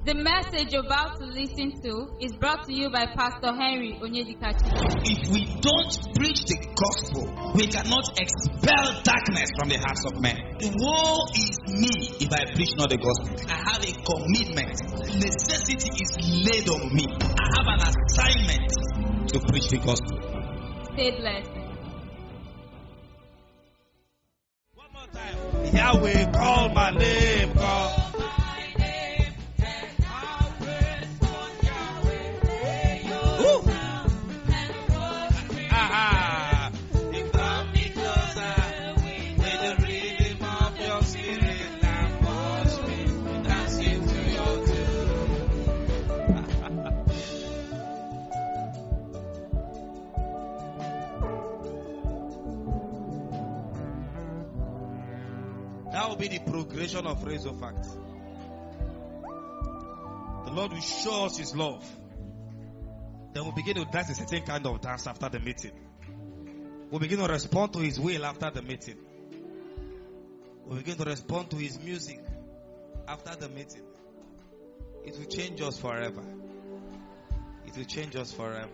The message you're about to listen to is brought to you by Pastor Henry Onyedikachi. If we don't preach the gospel, we cannot expel darkness from the hearts of men. Woe is me if I preach not the gospel. I have a commitment. Necessity is laid on me. I have an assignment to preach the gospel. Stay blessed. One more time. Yahweh, call my name, God. That will be the progression of Razor Fact. The Lord will show us His love. Then we'll begin to dance a certain kind of dance after the meeting. We'll begin to respond to His will after the meeting. We'll begin to respond to His music after the meeting. It will change us forever. It will change us forever.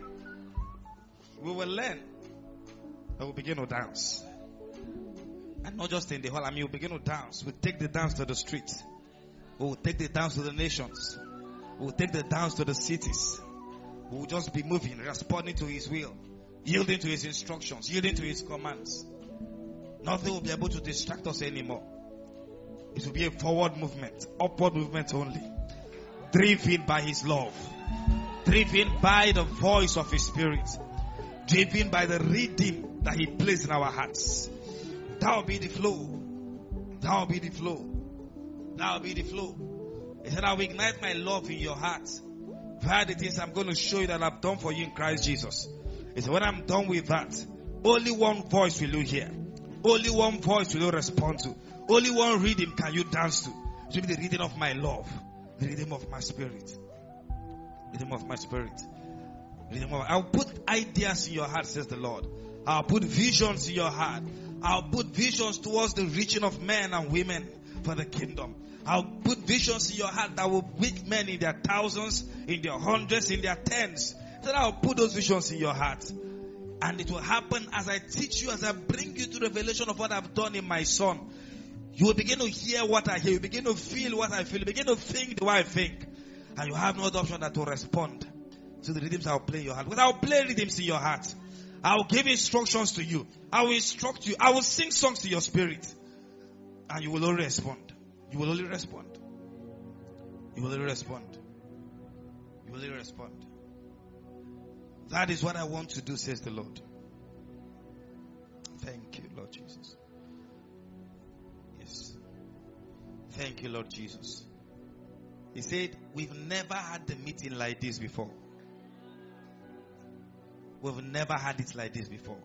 We will learn and we'll begin to dance. And not just in the hall. We'll begin to dance. We'll take the dance to the streets. We'll take the dance to the nations. We'll take the dance to the cities. We'll just be moving, responding to His will, yielding to His instructions, yielding to His commands. Nothing will be able to distract us anymore. It will be a forward movement, upward movement only. Driven by His love. Driven by the voice of His Spirit. Driven by the rhythm that He placed in our hearts. That will be the flow. That will be the flow. That will be the flow. He said, I will ignite my love in your heart via the things I'm going to show you that I've done for you in Christ Jesus. He said, when I'm done with that, only one voice will you hear. Only one voice will you respond to. Only one rhythm can you dance to. It will be the rhythm of my love. The rhythm of my spirit. The rhythm of my spirit. I'll put ideas in your heart, says the Lord. I'll put visions in your heart. I'll put visions towards the reaching of men and women for the kingdom. I'll put visions in your heart that will reach men in their thousands, in their hundreds, in their tens. So I'll put those visions in your heart. And it will happen as I teach you, as I bring you to revelation of what I've done in my Son. You will begin to hear what I hear. You begin to feel what I feel. You begin to think the way I think. And you have no other option than to respond to the rhythms I'll play in your heart. Because I'll play rhythms in your heart. I will give instructions to you. I will instruct you. I will sing songs to your spirit. And you will only respond. You will only respond. You will only respond. You will only respond. That is what I want to do, says the Lord. Thank you, Lord Jesus. Yes. Thank you, Lord Jesus. He said, we've never had the meeting like this before. We've never had it like this before.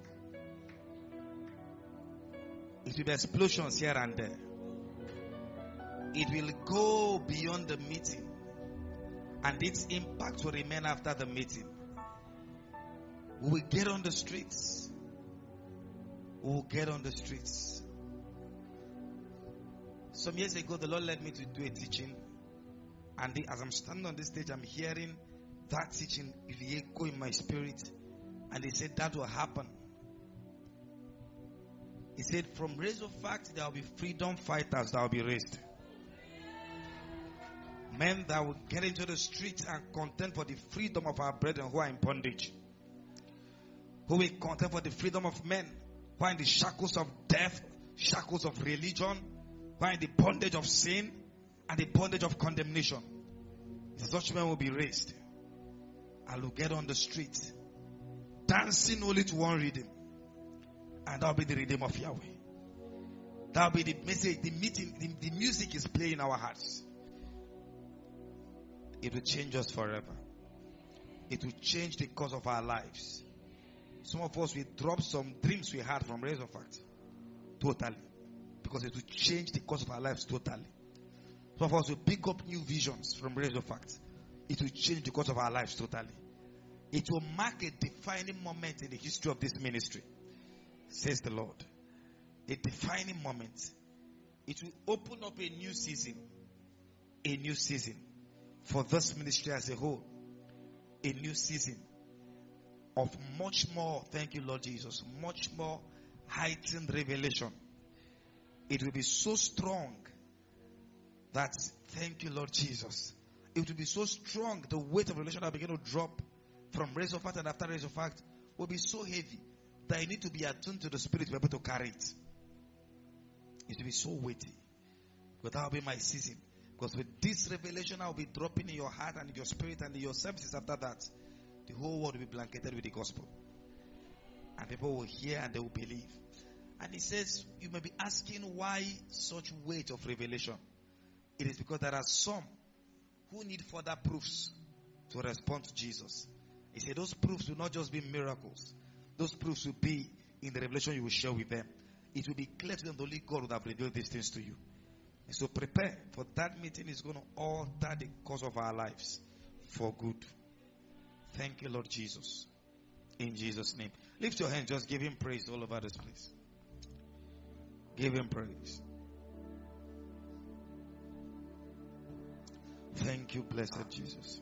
It will be explosions here and there. It will go beyond the meeting. And its impact will remain after the meeting. We will get on the streets. We will get on the streets. Some years ago, the Lord led me to do a teaching. And as I'm standing on this stage, I'm hearing that teaching really echo in my spirit. And He said that will happen. He said from Razor Fact, there will be freedom fighters that will be raised. Men that will get into the streets and contend for the freedom of our brethren who are in bondage. Who will contend for the freedom of men who are in the shackles of death, shackles of religion, who are in the bondage of sin and the bondage of condemnation. Such men will be raised and will get on the street dancing only to one rhythm, and that will be the rhythm of Yahweh. That will be the message, the meeting, the music is playing in our hearts. It will change us forever. It will change the course of our lives. Some of us will drop some dreams we had from Razor Fact totally, because it will change the course of our lives totally. Some of us will pick up new visions from Razor Fact. It will change the course of our lives totally. It will mark a defining moment in the history of this ministry, says the Lord. A defining moment. It will open up a new season. A new season. for this ministry as a whole, a new season of much more, thank you Lord Jesus, much more heightened revelation. It will be so strong that, thank you Lord Jesus, it will be so strong, the weight of revelation will begin to drop from raise of fact, and after raise of fact will be so heavy that you need to be attuned to the Spirit to be able to carry it. It will be so weighty. But that will be my season. Because with this revelation I will be dropping in your heart and in your spirit and in your services after that, the whole world will be blanketed with the gospel. And people will hear and they will believe. And he says, you may be asking why such weight of revelation. It is because there are some who need further proofs to respond to Jesus. He said those proofs will not just be miracles. Those proofs will be in the revelation you will share with them. It will be clear to them that only God would have revealed these things to you. And so prepare, for that meeting is going to alter the course of our lives for good. Thank you, Lord Jesus. In Jesus' name. Lift your hand, just give him praise all over this place. Give him praise. Thank you, blessed Jesus.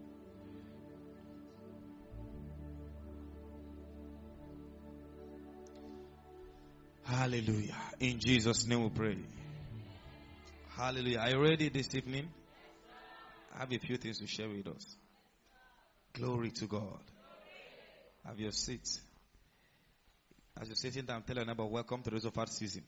Hallelujah. In Jesus' name we pray. Hallelujah. Are you ready this evening? I have a few things to share with us. Glory to God. Have your seat. As you're sitting down, tell your neighbor, welcome to the Raise of Heart season.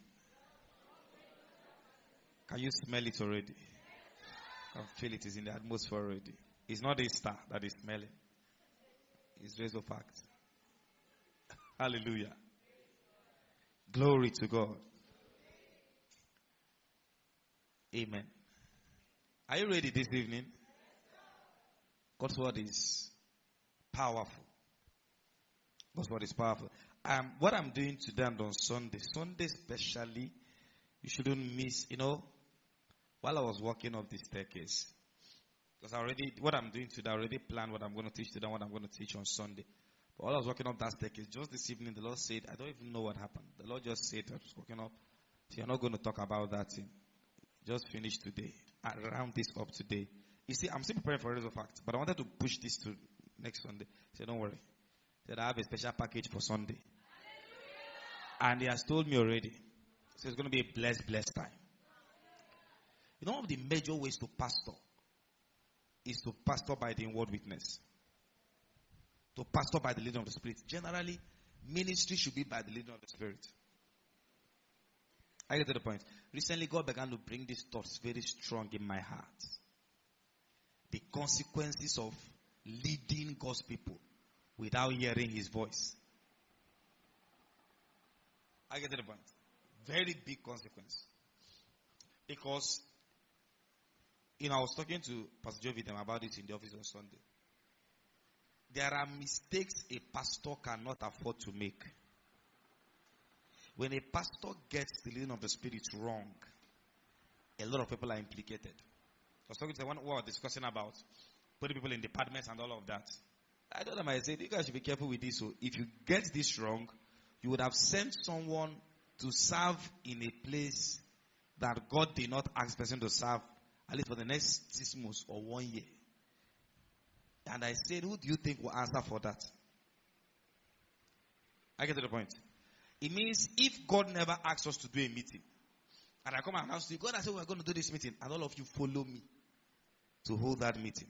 Can you smell it already? I can feel it is in the atmosphere already. It's not Easter that is smelling. It's Raise of Heart. Hallelujah. Glory to God. Amen. Are you ready this evening? God's word is powerful. God's word is powerful. What I'm doing today and on Sunday especially, you shouldn't miss, while I was walking up this staircase, because what I'm doing today, I already planned what I'm going to teach today and what I'm going to teach on Sunday. But while I was walking up that staircase, just this evening, the Lord said, I don't even know what happened. The Lord just said, I was walking up, so you're not going to talk about that thing. Just finish today. I round this up today. You see, I'm still preparing for Raise of Fact, but I wanted to push this to next Sunday. He said, don't worry. He said, I have a special package for Sunday. And he has told me already. So it's going to be a blessed time. One of the major ways to pastor is to pastor by the inward witness. To pastor by the leading of the Spirit. Generally, ministry should be by the leading of the Spirit. I get to the point. Recently, God began to bring these thoughts very strong in my heart. The consequences of leading God's people without hearing his voice. I get to the point. Very big consequence. Because, I was talking to Pastor Joe with them about it in the office on Sunday. There are mistakes a pastor cannot afford to make. When a pastor gets the leading of the Spirit wrong, a lot of people are implicated. I was talking to one who was discussing about putting people in departments and all of that. I told them, I said, you guys should be careful with this. So if you get this wrong, you would have sent someone to serve in a place that God did not ask the person to serve, at least for the next 6 months or 1 year. And I said, who do you think will answer for that? I get to the point. It means if God never asks us to do a meeting, and I come and announce to you, God, I said we're going to do this meeting, and all of you follow me to hold that meeting.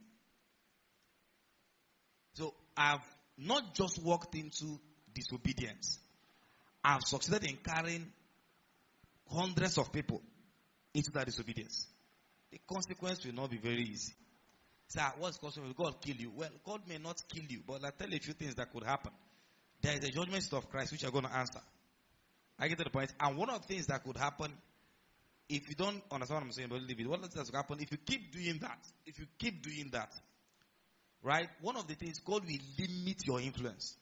So I've not just walked into disobedience. I've succeeded in carrying hundreds of people into that disobedience. The consequence will not be very easy. Sir, what's the consequence? Will God kill you? Well, God may not kill you, but I'll tell you a few things that could happen. There is a judgment seat of Christ which you're going to answer. I get to the point. And one of the things that could happen, if you don't understand what I'm saying, but leave it. One of the things that could happen, if you keep doing that, right? One of the things, God will limit your influence.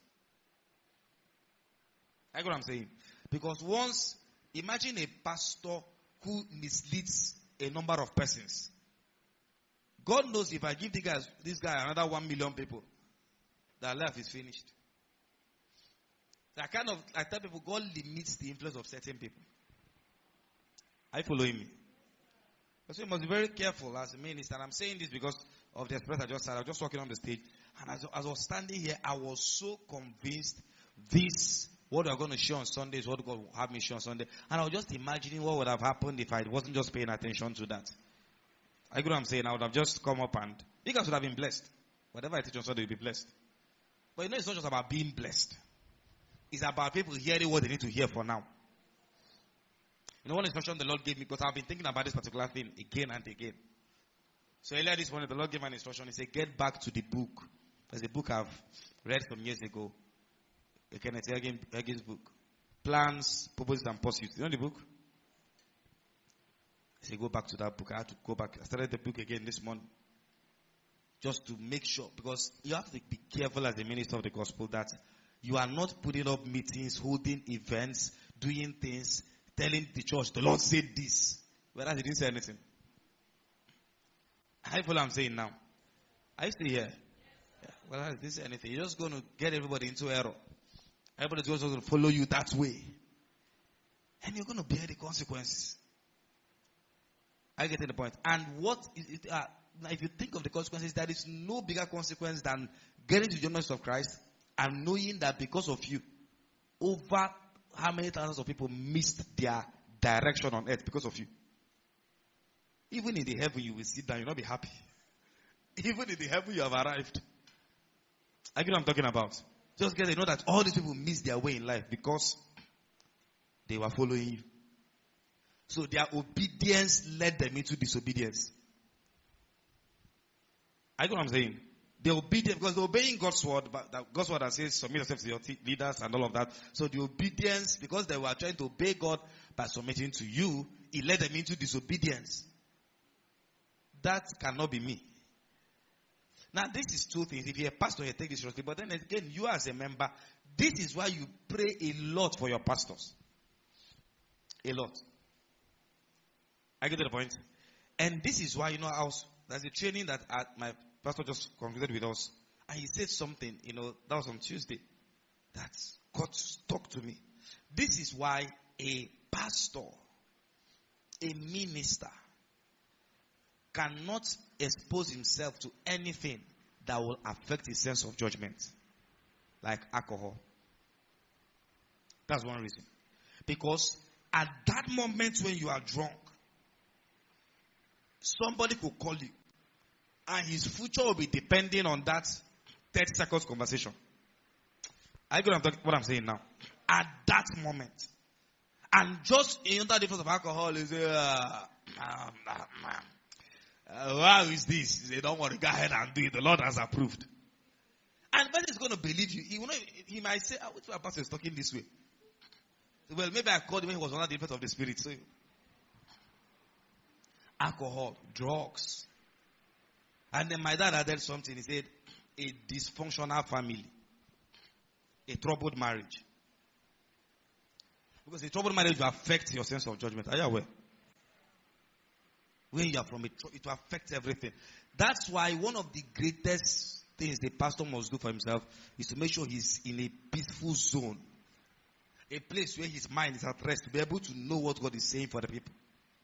I get what I'm saying? Because imagine a pastor who misleads a number of persons. God knows if I give this guy another 1 million people, their life is finished. So I tell people, God limits the influence of certain people. Are you following me? So you must be very careful as a minister. And I'm saying this because of the express I just had. I was just walking on the stage. And as I was standing here, I was so convinced this, what we're going to show on Sunday is what God will have me show on Sunday. And I was just imagining what would have happened if I wasn't just paying attention to that. I get what I'm saying? I would have just come up and you guys would have been blessed. Whatever I teach on Sunday, you'll be blessed. But you know, it's not just about being blessed. It's about people hearing what they need to hear for now. You know, one instruction the Lord gave me, because I've been thinking about this particular thing again and again. So earlier this morning, the Lord gave me an instruction. He said, get back to the book. There's a book I've read some years ago. Kenneth Hagin's book. Plans, Purposes, and Pursuits. You know the book? I said, go back to that book. I had to go back. I started the book again this morning. Just to make sure, because you have to be careful as a minister of the gospel that you are not putting up meetings, holding events, doing things, telling the church, the Lord said this, whereas he didn't say anything. How you I'm saying now? Are you still here? Yeah. Well, I didn't say anything. You're just going to get everybody into error. Everybody's just going to follow you that way. And you're going to bear the consequences. I get to the point. And what is it? If you think of the consequences, there is no bigger consequence than getting to the knowledge of Christ and knowing that because of you, over how many thousands of people missed their direction on earth because of you. Even in the heaven, you will sit down, you'll not be happy. Even in the heaven, you have arrived. I get what I'm talking about. Just get to know that all these people missed their way in life because they were following you. So their obedience led them into disobedience. I get what I'm saying. They obedient because they're obeying God's word, but God's word that says submit yourself to your leaders and all of that. So the obedience, because they were trying to obey God by submitting to you, it led them into disobedience. That cannot be me. Now this is two things. If you're a pastor, you take this seriously. But then again, you as a member, this is why you pray a lot for your pastors. A lot. I get to the point. And this is why, there's a training that my pastor just concluded with us. And he said something, that was on Tuesday. That God talked to me. This is why a pastor, a minister, cannot expose himself to anything that will affect his sense of judgment. Like alcohol. That's one reason. Because at that moment when you are drunk, somebody could call you. And his future will be depending on that 30 seconds conversation. I get what I'm saying now. At that moment. And just in that difference of alcohol is, how is this? They don't want to go ahead and do it. The Lord has approved. And when he's going to believe you, he might say, which my pastor is talking this way? Well, maybe I called him when he was under the influence of the Spirit. So, alcohol, drugs. And then my dad added something. He said, a dysfunctional family. A troubled marriage. Because a troubled marriage will affect your sense of judgment. Are you aware? When you are from it will affect everything. That's why one of the greatest things the pastor must do for himself is to make sure he's in a peaceful zone. A place where his mind is at rest to be able to know what God is saying for the people.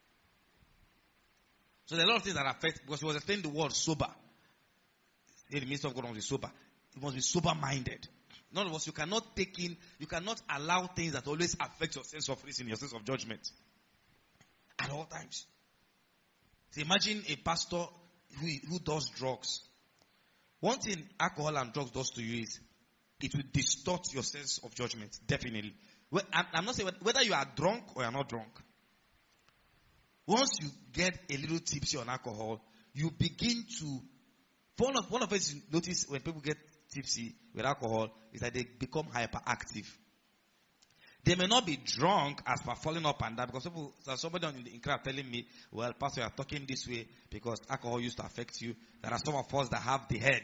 So there are a lot of things that affect, because he was explaining the word sober. The minister of God must be sober. He must be sober-minded. In other words, you cannot allow things that always affect your sense of reason, your sense of judgment. At all times. So imagine a pastor who does drugs. One thing alcohol and drugs does to you is it will distort your sense of judgment, definitely. I'm not saying whether you are drunk or you are not drunk. Once you get a little tipsy on alcohol, you begin to... One of the things you notice when people get tipsy with alcohol is that they become hyperactive. They may not be drunk as for falling up and down, because somebody in crowd telling me, well, Pastor, you are talking this way because alcohol used to affect you. There are some of us that have the head.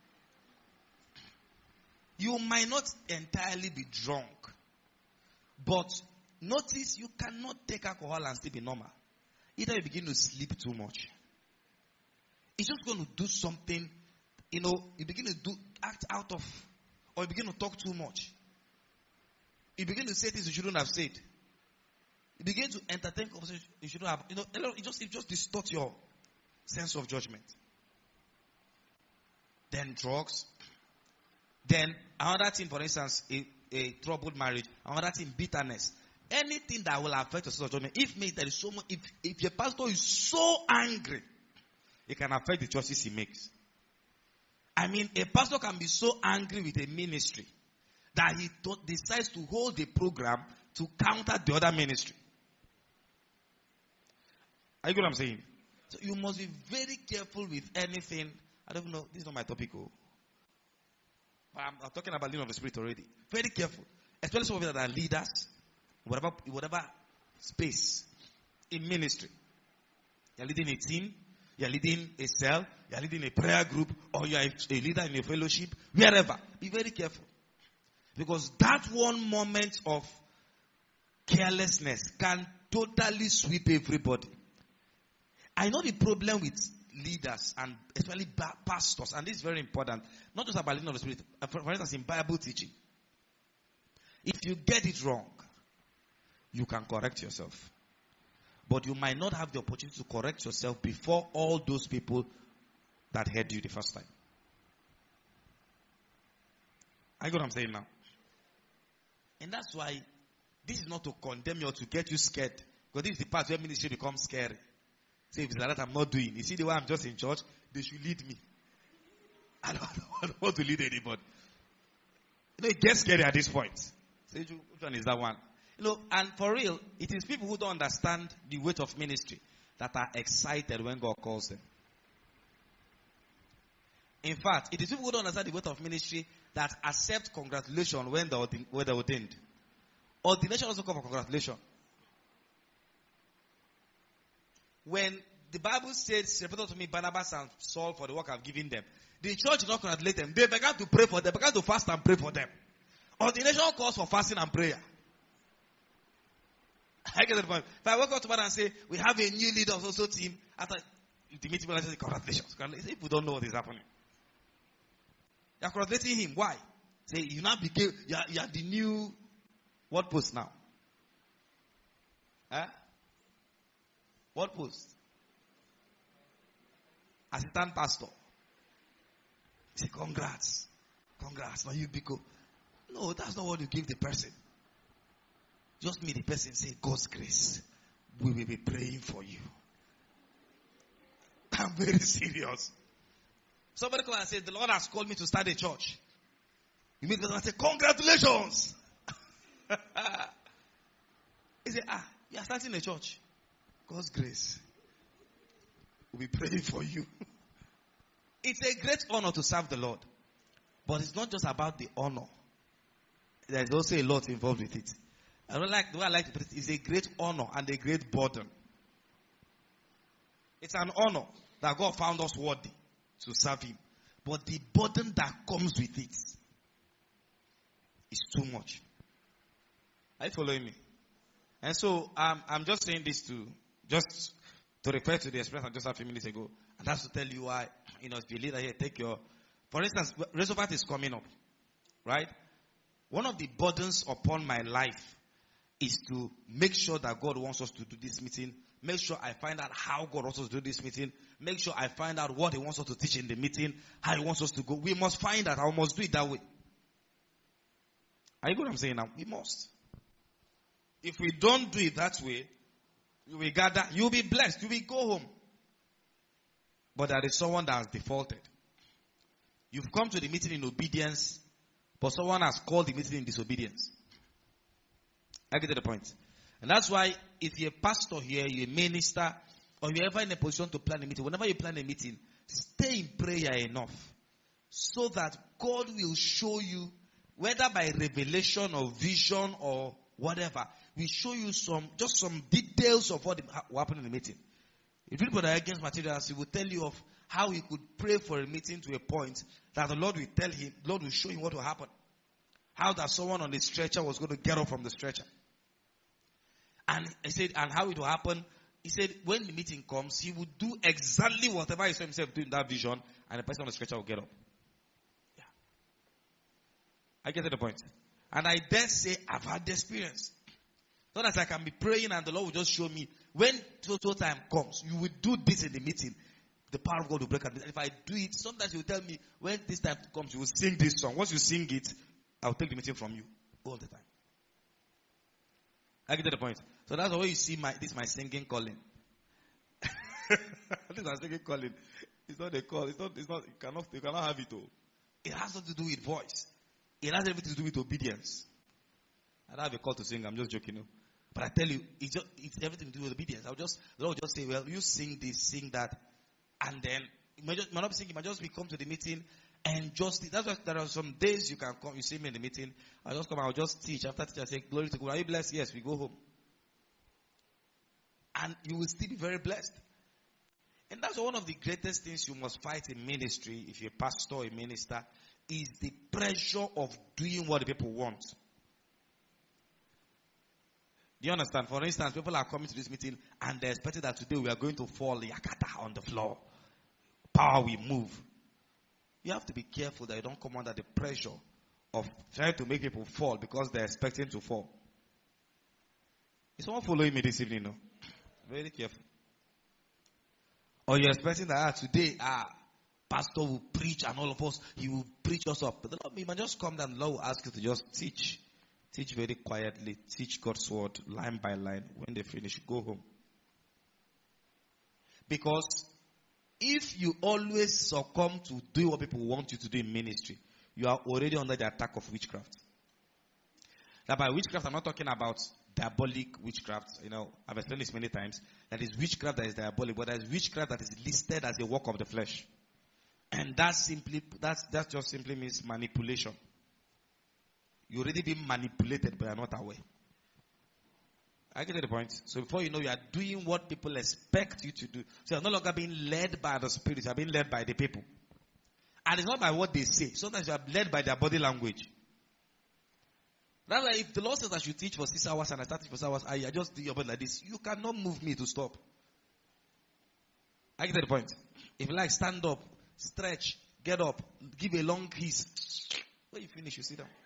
You might not entirely be drunk, but notice you cannot take alcohol and still be normal. Either you begin to sleep too much. It's just going to do something, you begin to act out of, or you begin to talk too much. You begin to say things you shouldn't have said. You begin to entertain conversation you shouldn't have. It just distorts your sense of judgment. Then drugs. Then another thing, for instance, a troubled marriage. Another thing, bitterness. Anything that will affect your sense of judgment. If your pastor is so angry, it can affect the choices he makes. I mean, a pastor can be so angry with a ministry that he decides to hold a program to counter the other ministry. Are you get what I'm saying? So you must be very careful with anything. I don't know. This is not my topic. But I'm talking about leading of the Spirit already. Very careful. Especially some of you that are leaders. Whatever space in ministry. You're leading a team. You're leading a cell. You're leading a prayer group. Or you're a leader in a fellowship. Wherever. Be very careful. Because that one moment of carelessness can totally sweep everybody. I know the problem with leaders and especially pastors, and this is very important, not just about leading of the Spirit, for instance in Bible teaching. If you get it wrong, you can correct yourself. But you might not have the opportunity to correct yourself before all those people that heard you the first time. I get what I'm saying now? And that's why this is not to condemn you or to get you scared. Because this is the part where ministry becomes scary. Say, if it's like that, I'm not doing. You see the way I'm just in church, they should lead me. I don't want to lead anybody. It gets scary at this point. Say, which one is that one? And for real, it is people who don't understand the weight of ministry that are excited when God calls them. In fact, it is people who don't understand the weight of ministry that accept congratulations when they're ordained. Ordination also comes for congratulations. When the Bible says, "Separate unto me Barnabas and Saul for the work I've given them," the church did not congratulate them. They began to pray for them. They began to fast and pray for them. Ordination calls for fasting and prayer. I get the point. If I walk out tomorrow and say, "We have a new leader of social team," after the meeting, I say, "Congratulations." People don't know what is happening. You're congratulating him. Why? Say, you now became, you are the new, what post now? Huh? What post? Assistant pastor. Say, congrats. Now you become. No, that's not what you give the person. Just meet the person, say, God's grace. We will be praying for you. I'm very serious. Somebody come and say, the Lord has called me to start a church. You meet the person and say, congratulations. He say, you are starting a church. God's grace. We'll be praying for you. It's a great honor to serve the Lord. But it's not just about the honor. There's also a lot involved with it. The way I like to put it is a great honor and a great burden. It's an honor that God found us worthy to serve Him. But the burden that comes with it is too much. Are you following me? And so I'm just saying this to refer to the experience I just had a few minutes ago. And that's to tell you why, if you're a leader here, for instance, Reservoir is coming up. Right? One of the burdens upon my life is to make sure that God wants us to do this meeting. Make sure I find out how God wants us to do this meeting. Make sure I find out what He wants us to teach in the meeting. How He wants us to go. We must find that. I must do it that way. Are you what I'm saying now? We must. If we don't do it that way, you will gather. You will be blessed. You will go home. But there is someone that has defaulted. You've come to the meeting in obedience, but someone has called the meeting in disobedience. I get to the point. And that's why if you're a pastor here, you're a minister, or you're ever in a position to plan a meeting, whenever you plan a meeting, stay in prayer enough so that God will show you, whether by revelation or vision or whatever, will show you some details of what will happen in the meeting. If you read against materials, he will tell you of how he could pray for a meeting to a point that the Lord will tell him, Lord will show him what will happen. How that someone on the stretcher was going to get up from the stretcher. And he said, and how it will happen, he said, when the meeting comes, he will do exactly whatever he saw himself doing that vision, and the person on the stretcher will get up. Yeah. I get to the point. And I dare say, I've had the experience. So that I can be praying and the Lord will just show me when total time comes, you will do this in the meeting. The power of God will break out. If I do it, sometimes you will tell me when this time comes, you will sing this song. Once you sing it, I'll take the meeting from you all the time. I get to the point. So that's why you see this is my singing calling. This is my singing calling. It's not a call. It's not. You cannot have it all. It has nothing to do with voice. It has everything to do with obedience. I don't have a call to sing. I'm just joking. No? But I tell you, it's everything to do with obedience. The Lord will just say, well, you sing this, sing that. And then, you might not be singing, you might just come to the meeting and just, that's why there are some days you can come, you see me in the meeting, I'll just come, I'll just teach. After teach, I say, glory to God. Are you blessed? Yes, we go home. And you will still be very blessed. And that's one of the greatest things you must fight in ministry, if you're a pastor or a minister, is the pressure of doing what the people want. Do you understand? For instance, people are coming to this meeting and they're expecting that today we are going to fall yakata on the floor. Power will move. You have to be careful that you don't come under the pressure of trying to make people fall because they're expecting to fall. Is someone following me this evening? No? Very careful. Or you're expecting that today, pastor will preach and all of us, he will preach us up. But the Lord, you might just come down, the Lord will ask you to just teach. Teach very quietly. Teach God's word line by line. When they finish, go home. Because if you always succumb to do what people want you to do in ministry, you are already under the attack of witchcraft. Now by witchcraft, I'm not talking about diabolic witchcraft. You know, I've explained this many times. That is witchcraft that is diabolic, but there is witchcraft that is listed as a work of the flesh. And that just simply means manipulation. You're already being manipulated, but you're not aware. I get to the point. So before you know, you are doing what people expect you to do. So you're no longer being led by the Spirit. You're being led by the people. And it's not by what they say. Sometimes you are led by their body language. That's why if the Lord says I should teach for 6 hours and I start teaching for 6 hours, I just do your body like this. You cannot move me to stop. I get to the point. If you like, stand up, stretch, get up, give a long kiss. When you finish, you sit down.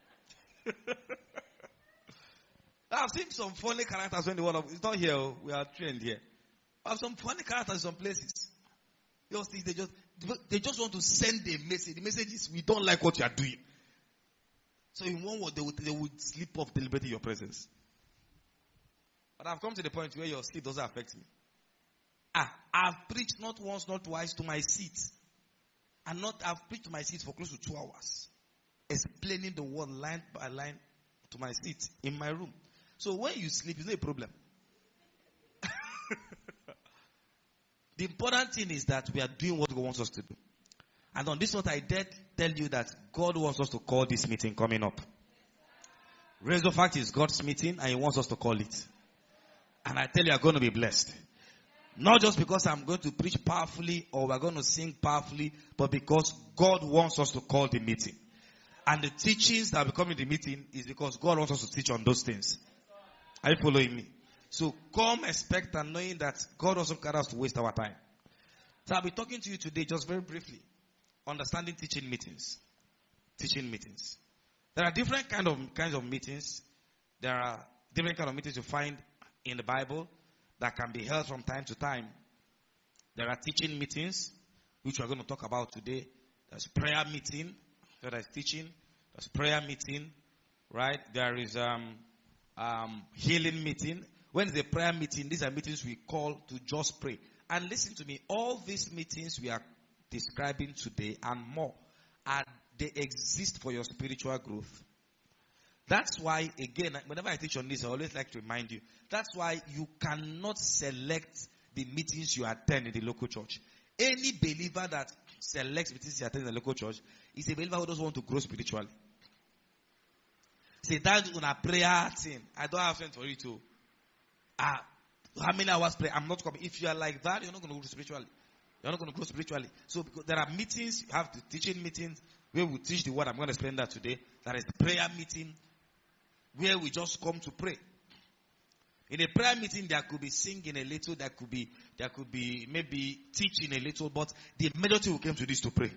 I've seen some funny characters when the world of, it's not here, we are trained here. I have some funny characters in some places. They just want to send a message. The message is, we don't like what you are doing. So in one word, they would slip off deliberately in your presence. But I've come to the point where your sleep doesn't affect me. I've preached not once, not twice to my seat. I've preached to my seat for close to 2 hours. Explaining the word line by line to my seat in my room. So when you sleep, it's not a problem. The important thing is that we are doing what God wants us to do. And on this note, I dare tell you that God wants us to call this meeting coming up. Razor Fact is God's meeting and He wants us to call it. And I tell you, you're going to be blessed. Not just because I'm going to preach powerfully or we're going to sing powerfully, but because God wants us to call the meeting. And the teachings that will come in the meeting is because God wants us to teach on those things. Are you following me? So come expect and knowing that God doesn't care us to waste our time. So I'll be talking to you today just very briefly. Understanding teaching meetings. Teaching meetings. There are different kinds of meetings. There are different kinds of meetings you find in the Bible that can be held from time to time. There are teaching meetings, which we're going to talk about today. There's prayer meeting. There is teaching. There's prayer meeting. Right? There is healing meeting. When it's a prayer meeting, these are meetings we call to just pray. And listen to me, all these meetings we are describing today and more, they exist for your spiritual growth. That's why, again, whenever I teach on this, I always like to remind you, that's why you cannot select the meetings you attend in the local church. Any believer that selects meetings he attends in the local church is a believer who doesn't want to grow spiritually. Say, that's on a prayer thing. I don't have time for you to. How many hours pray? I'm not coming. If you are like that, you're not going to grow spiritually. You're not going to grow spiritually. So because there are meetings, you have the teaching meetings where we teach the word. I'm going to explain that today. There is prayer meeting where we just come to pray. In a prayer meeting, there could be singing a little, there could be maybe teaching a little, but the majority who came to this to pray.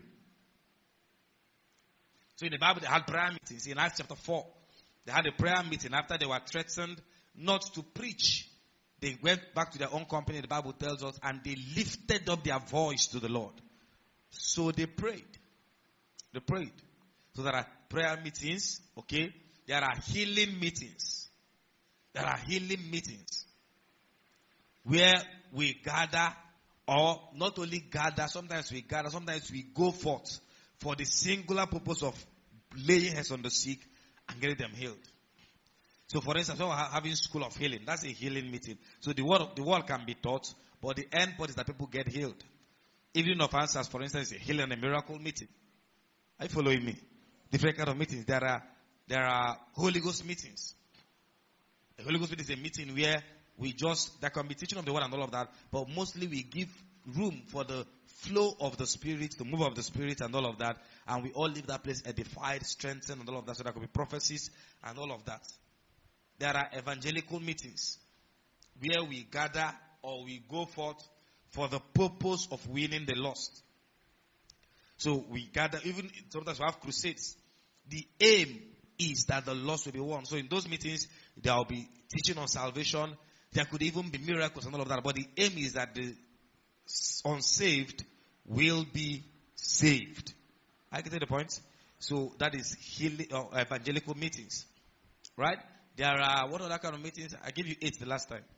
So in the Bible, they had prayer meetings. In Acts chapter 4, they had a prayer meeting after they were threatened not to preach. They went back to their own company, the Bible tells us, and they lifted up their voice to the Lord. So they prayed. They prayed. So there are prayer meetings, okay? There are healing meetings. There are healing meetings where we gather, or not only gather, sometimes we gather, sometimes we go forth for the singular purpose of laying hands on the sick and getting them healed. So for instance, when we're having school of healing, that's a healing meeting. So the word can be taught, but the end point is that people get healed. Evening of Answers, for instance, is a healing and a miracle meeting. Are you following me? Different kind of meetings. There are Holy Ghost meetings. The Holy Ghost meeting is a meeting where there can be teaching of the word and all of that, but mostly we give room for the flow of the Spirit, the move of the Spirit and all of that, and we all leave that place edified, strengthened and all of that, so there could be prophecies and all of that. There are evangelical meetings where we gather or we go forth for the purpose of winning the lost. So we gather, even sometimes we have crusades. The aim is that the lost will be won. So in those meetings, there will be teaching on salvation. There could even be miracles and all of that. But the aim is that the unsaved will be saved. I get the point? So that is healing or evangelical meetings. Right? There are, what other kind of meetings? I gave you 8 the last time.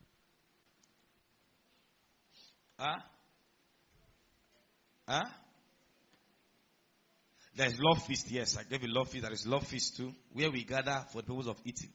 There is love feast, yes. I gave you love feast. There is love feast too, where we gather for the purpose of eating.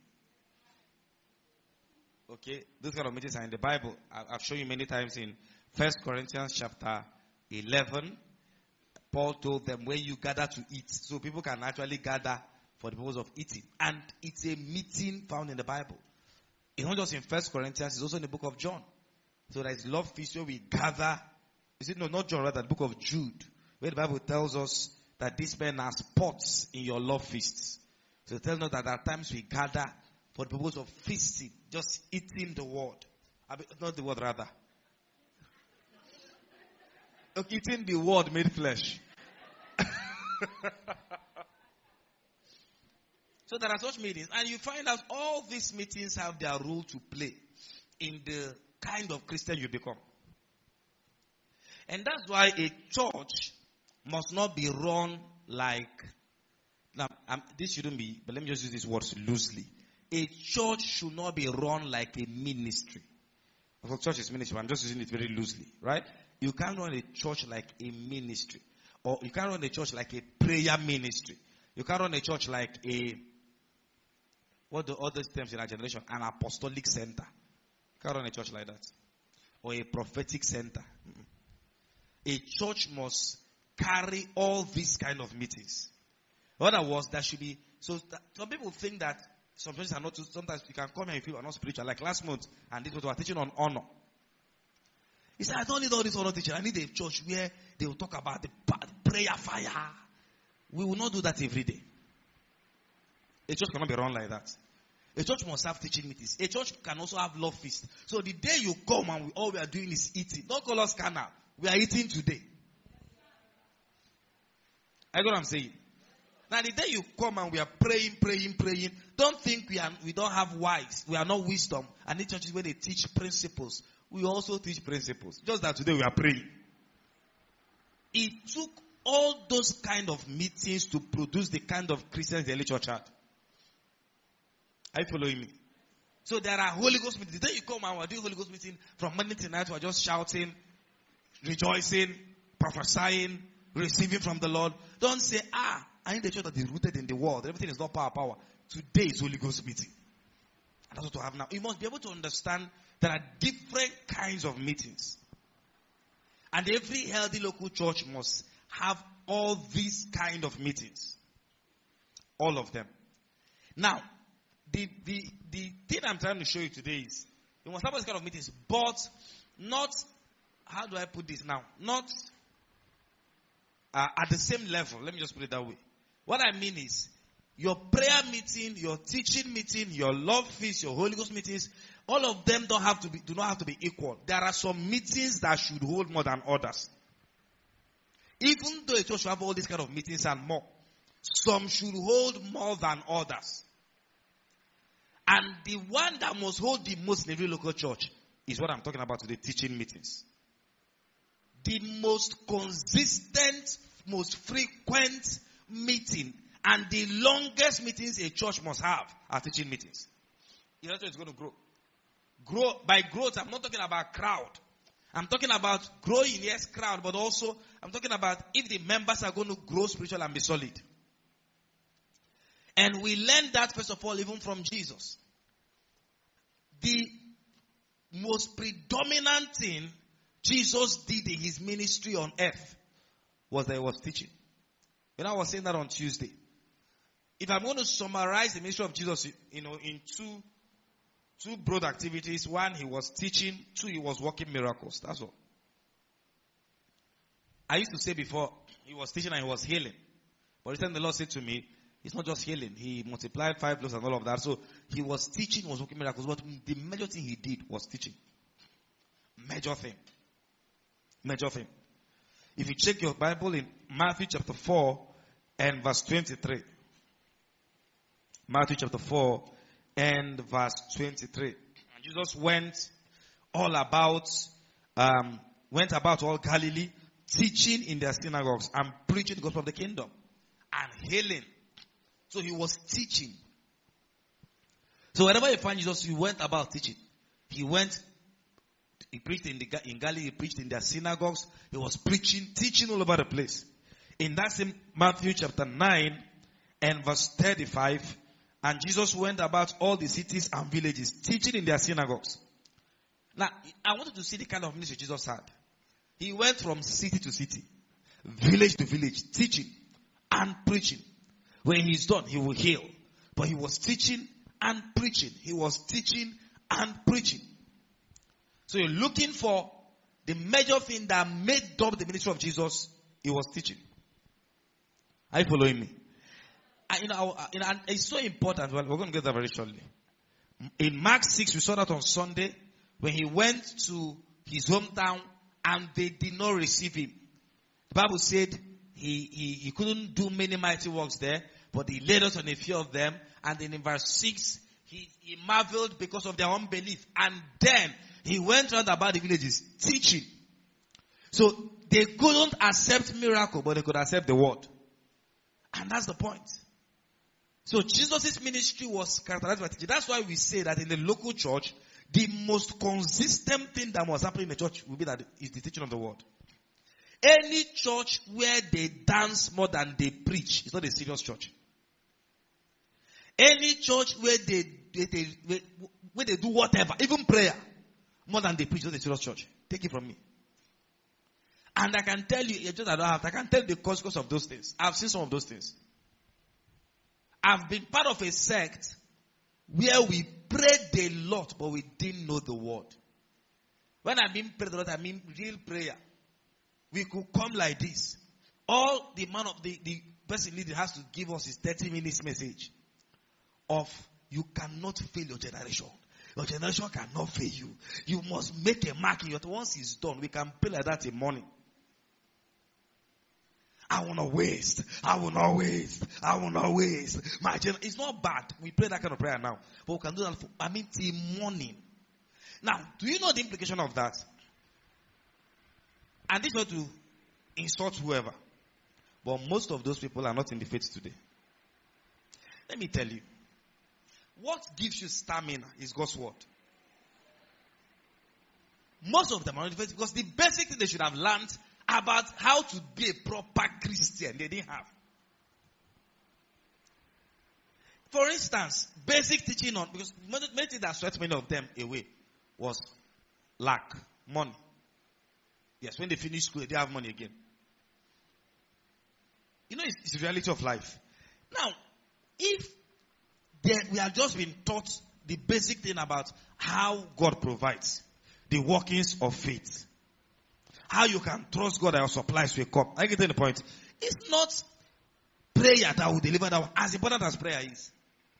Okay, those kind of meetings are in the Bible. I've shown you many times in 1 Corinthians chapter 11. Paul told them, when you gather to eat, so people can actually gather for the purpose of eating. And it's a meeting found in the Bible. It's not just in 1 Corinthians, it's also in the book of John. So there is love feast where we gather. Is it no, not John, rather the book of Jude, where the Bible tells us that these men are spots in your love feasts. So it tells us that there are times we gather for the purpose of feasting, just eating the word. Not the word, rather. Eating the word made flesh. So there are such meetings. And you find out all these meetings have their role to play in the kind of Christian you become. And that's why a church must not be run like, now this shouldn't be, but let me just use these words loosely. A church should not be run like a ministry. Because church is ministry, but I'm just using it very loosely, right? You can't run a church like a ministry. Or you can't run a church like a prayer ministry. You can't run a church like what the other terms in our generation, an apostolic center. You can't run a church like that. Or a prophetic center. A church must carry all these kind of meetings. In other words, there should be, some people think that some churches are not, sometimes you can come here and feel are not spiritual. Like last month, and this was we were teaching on honor. He said, I don't need all this honor teaching. I need a church where they will talk about the prayer fire. We will not do that every day. A church cannot be run like that. A church must have teaching meetings. A church can also have love feast. So the day you come and all we are doing is eating. Don't call us carnal. We are eating today. I know what I'm saying. Now the day you come and we are praying, don't think we don't have wise. We are not wisdom. And in churches where they teach principles, we also teach principles. Just that today we are praying. It took all those kind of meetings to produce the kind of Christians the early church had. Are you following me? So there are Holy Ghost meetings. The day you come and we're doing Holy Ghost meeting from Monday to night, we're just shouting, rejoicing, prophesying, receiving from the Lord. Don't say, I need a church that is rooted in the world. Everything is not power. Today is Holy Ghost meeting. And that's what we have now. You must be able to understand there are different kinds of meetings. And every healthy local church must have all these kind of meetings. All of them. Now, the thing I'm trying to show you today is, you must have these kind of meetings, but not, how do I put this now? Not at the same level. Let me just put it that way. What I mean is, your prayer meeting, your teaching meeting, your love feast, your Holy Ghost meetings, all of them do not have to be equal. There are some meetings that should hold more than others. Even though a church should have all these kind of meetings and more, some should hold more than others. And the one that must hold the most in every local church is what I'm talking about today, teaching meetings. The most consistent, most frequent meeting and the longest meetings a church must have are teaching meetings. That's where it's going to grow. By growth, I'm not talking about crowd. I'm talking about growing, yes, crowd, but also I'm talking about if the members are going to grow spiritual and be solid. And we learned that, first of all, even from Jesus. The most predominant thing Jesus did in his ministry on earth was that he was teaching. And I was saying that on Tuesday. If I'm going to summarize the ministry of Jesus, in two broad activities. One, he was teaching. Two, he was working miracles. That's all. I used to say before, he was teaching and he was healing. But recently the Lord said to me, it's not just healing. He multiplied 5 loaves and all of that. So he was teaching, he was working miracles. But the major thing he did was teaching. Major thing. Major thing. If you check your Bible in Matthew chapter 4 and verse 23. Matthew chapter 4 and verse 23. And Jesus went about all Galilee, teaching in their synagogues and preaching the gospel of the kingdom and healing. So he was teaching. So wherever you find Jesus, he went about teaching. He preached in Galilee, he preached in their synagogues. He was preaching, teaching all over the place. In that same Matthew chapter 9 and verse 35, and Jesus went about all the cities and villages, teaching in their synagogues. Now, I wanted to see the kind of ministry Jesus had. He went from city to city, village to village, teaching and preaching. When he's done, he will heal. But he was teaching and preaching. He was teaching and preaching. So you're looking for the major thing that made up the ministry of Jesus, he was teaching. Are you following me? And it's so important. Well, we're going to get that very shortly. In Mark 6, we saw that on Sunday when he went to his hometown and they did not receive him. The Bible said he couldn't do many mighty works there, but he laid us on a few of them. And then in verse 6, he marveled because of their unbelief. And then he went around about the villages teaching. So they couldn't accept miracle, but they could accept the word. And that's the point. So Jesus' ministry was characterized by teaching. That's why we say that in the local church, the most consistent thing that must happen in the church will be that is the teaching of the word. Any church where they dance more than they preach is not a serious church. Any church where they do whatever, even prayer, more than they preach, is not a serious church. Take it from me. And I can tell you, I can tell you the consequence of those things. I've seen some of those things. I've been part of a sect where we prayed a lot, but we didn't know the word. When I mean prayed a lot, I mean real prayer. We could come like this. All the man of the person leading has to give us his 30 minutes message of you cannot fail your generation. Your generation cannot fail you. You must make a mark in your. Once it's done, we can pray like that in morning. I will not waste. I will not waste. I will not waste. It's not bad. We pray that kind of prayer now. But we can do that till morning. Now, do you know the implication of that? And this is not to insult whoever. But most of those people are not in the faith today. Let me tell you. What gives you stamina is God's word. Most of them are not in the faith because the basic thing they should have learned about how to be a proper Christian, they didn't have. For instance, basic teaching on, because many things that swept many of them away was lack, money. Yes, when they finish school, they didn't have money again. You know, it's the reality of life. Now, if we have just been taught the basic thing about how God provides, the workings of faith, how you can trust God that your supplies will come. I get the point. It's not prayer that will deliver that, as important as prayer is.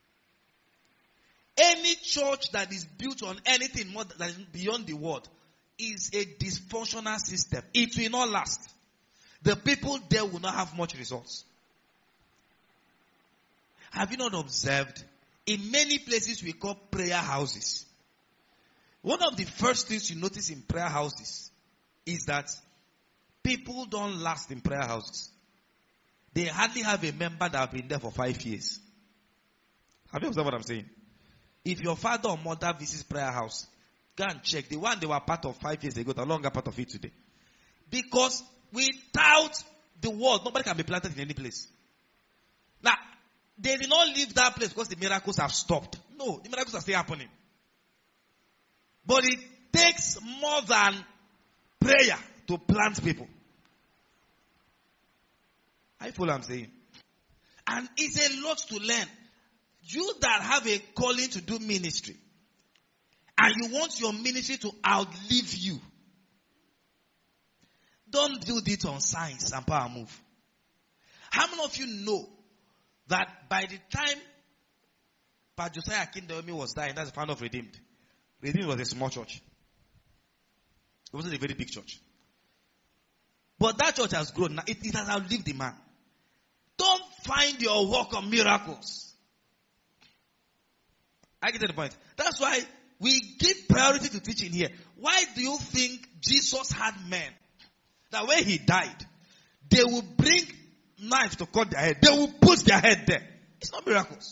Any church that is built on anything more that is beyond the word is a dysfunctional system. It will not last. The people there will not have much results. Have you not observed in many places we call prayer houses. One of the first things you notice in prayer houses is that people don't last in prayer houses. They hardly have a member that have been there for 5 years. Have you observed what I'm saying? If your father or mother visits prayer house, go and check. The one they were part of 5 years ago, the longer part of it today. Because without the word, nobody can be planted in any place. Now, they did not leave that place because the miracles have stopped. No, the miracles are still happening. But it takes more than prayer to plant people. I follow what I'm saying. And it's a lot to learn. You that have a calling to do ministry, and you want your ministry to outlive you, don't do it on signs and power move. How many of you know that by the time Pastor Josiah Akindomi was dying, that's the founder of Redeemed. Redeemed was a small church. It wasn't a very big church. But that church has grown. Now, it has outlived the man. Don't find your work on miracles. I get the point. That's why we give priority to teaching here. Why do you think Jesus had men that when he died, they will bring knife to cut their head? They will put their head there. It's not miracles.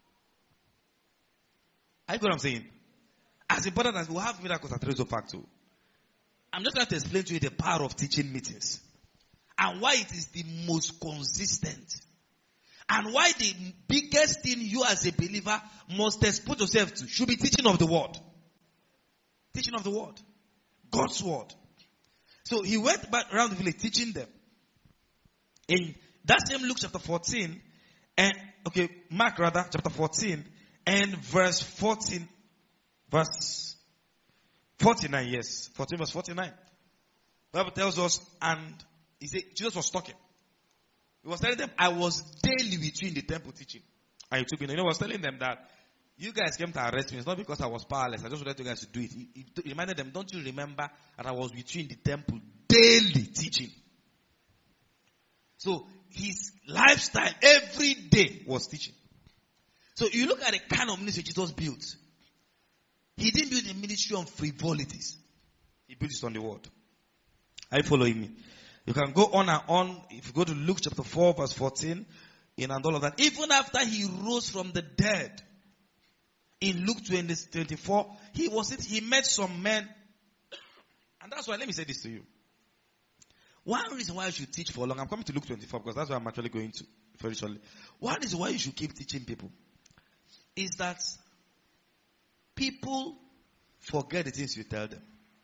I get what I'm saying? As important as we have miracles at Rezo Fact too. I'm just going to explain to you the power of teaching meetings. And why it is the most consistent. And why the biggest thing you as a believer must expose yourself to should be teaching of the word. Teaching of the word. God's word. So he went back around the village teaching them. In that same Luke chapter 14, Mark chapter 14 and verse 14, verse 49, yes. 14 verse 49. The Bible tells us, and he said, Jesus was talking. He was telling them, I was daily with you in the temple teaching. And he took me. He was telling them that you guys came to arrest me. It's not because I was powerless. I just wanted you guys to do it. He reminded them, don't you remember that I was with you in the temple daily teaching? So his lifestyle every day was teaching. So you look at the kind of ministry Jesus built. He didn't build a ministry on frivolities. He built it on the word. Are you following me? You can go on and on. If you go to Luke chapter 4 verse 14 and all of that. Even after he rose from the dead, in Luke 24, he met some men. And that's why, let me say this to you. One reason why you should teach for long, I'm coming to Luke 24 because that's where I'm actually going to very shortly. One reason why you should keep teaching people is that people forget the things you tell them.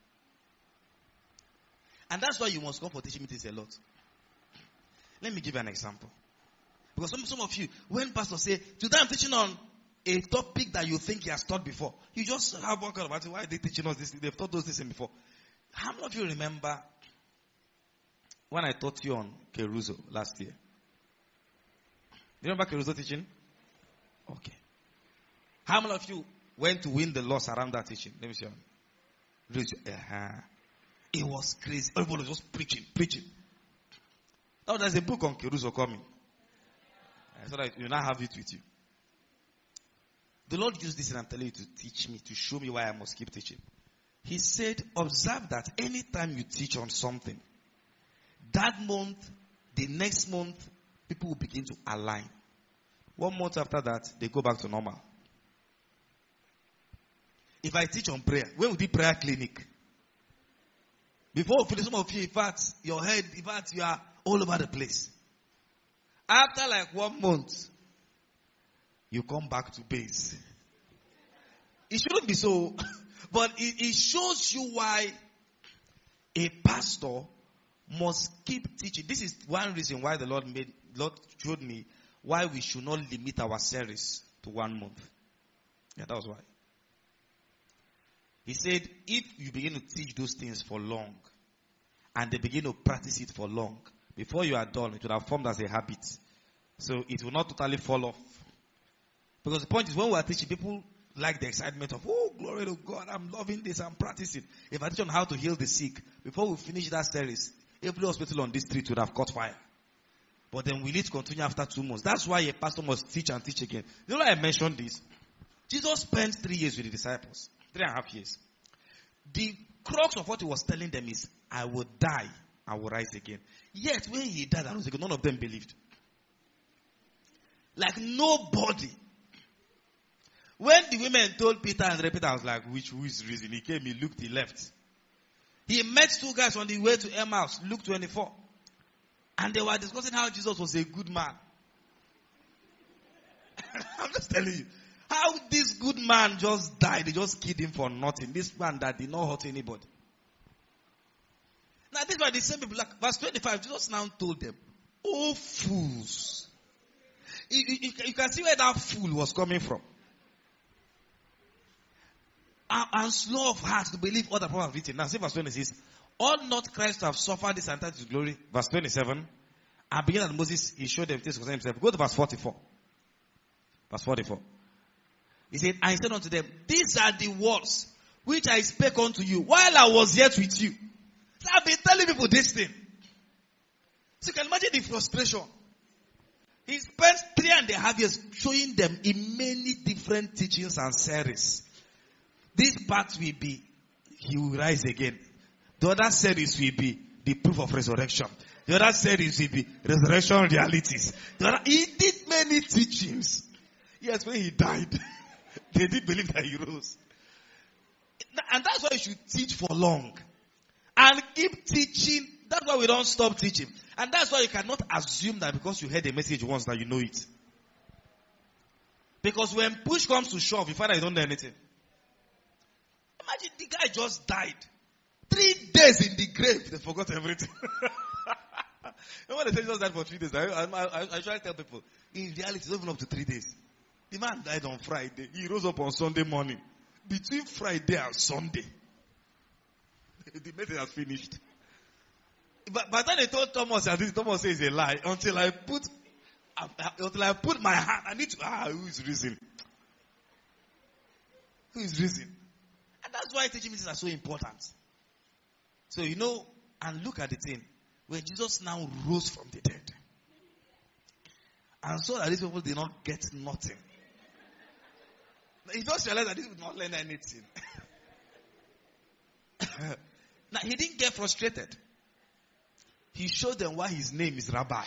And that's why you must come for teaching meetings a lot. Let me give you an example. Because some of you, when pastors say, today I'm teaching on a topic that you think he has taught before, you just have one kind of attitude. Why are they teaching us this? They've taught us this before. How many of you remember when I taught you on Keruzo last year? Do you remember Keruzo teaching? Okay. How many of you went to win the loss around that teaching? Let me see. It was crazy. Everybody was just preaching. Now there's a book on Keruzo coming. So that you now have it with you. The Lord used this and I'm telling you to teach me, to show me why I must keep teaching. He said, observe that anytime you teach on something, that month, the next month, people will begin to align. 1 month after that, they go back to normal. If I teach on prayer, when we do prayer clinic? Before some of you, in fact, your head, in fact, you are all over the place. After like 1 month, you come back to base. It shouldn't be so, but it shows you why a pastor must keep teaching. This is one reason why the Lord showed me why we should not limit our series to 1 month. Yeah, that was why. He said, if you begin to teach those things for long, and they begin to practice it for long, before you are done, it will have formed as a habit. So it will not totally fall off. Because the point is, when we are teaching, people like the excitement of, oh, glory to God, I'm loving this, I'm practicing. If I teach on how to heal the sick, before we finish that series, every hospital on this street would have caught fire. But then we need to continue after 2 months. That's why a pastor must teach and teach again. You know why I mentioned this? Jesus spent 3 years with the disciples. 3.5 years. The crux of what he was telling them is, I will die, I will rise again. Yet when he died and rose again, none of them believed. Like nobody. When the women told Peter and Peter was like, who is reason? He came, he looked, he left. He met 2 guys on the way to Emmaus, Luke 24. And they were discussing how Jesus was a good man. I'm just telling you. How this good man just died. They just killed him for nothing. This man that did not hurt anybody. Now these were the same people. Like verse 25, Jesus now told them, oh fools. You can see where that fool was coming from. And slow of heart to believe all the prophets have written. Now see verse 26. Ought not Christ to have suffered this and entered his glory? Verse 27. And beginning at Moses, he showed them things concerning himself. Go to verse 44. Verse 44. He said, I said unto them, these are the words which I spake unto you while I was yet with you. So I've been telling people this thing. So you can imagine the frustration. He spent 3.5 years showing them in many different teachings and series. This part will be, he will rise again. The other series will be the proof of resurrection. The other series will be resurrection realities. He did many teachings. Yes, when he died, they did believe that he rose. And that's why you should teach for long. And keep teaching. That's why we don't stop teaching. And that's why you cannot assume that because you heard a message once that you know it. Because when push comes to shove, you find that you don't know anything. Imagine the guy just died. 3 days in the grave. They forgot everything. When they say Jesus died for 3 days, I try to tell people, in reality, it's not even up to 3 days. The man died on Friday. He rose up on Sunday morning. Between Friday and Sunday, the message has finished. But then they told Thomas, and Thomas says a lie. Until I put my hand, I need to, who is risen? Who is risen? And that's why teaching meetings are so important. So, and look at the thing. When Jesus now rose from the dead. And saw that these people did not get nothing. He just realized that these people did not learn anything. Now, he didn't get frustrated. He showed them why his name is Rabbi.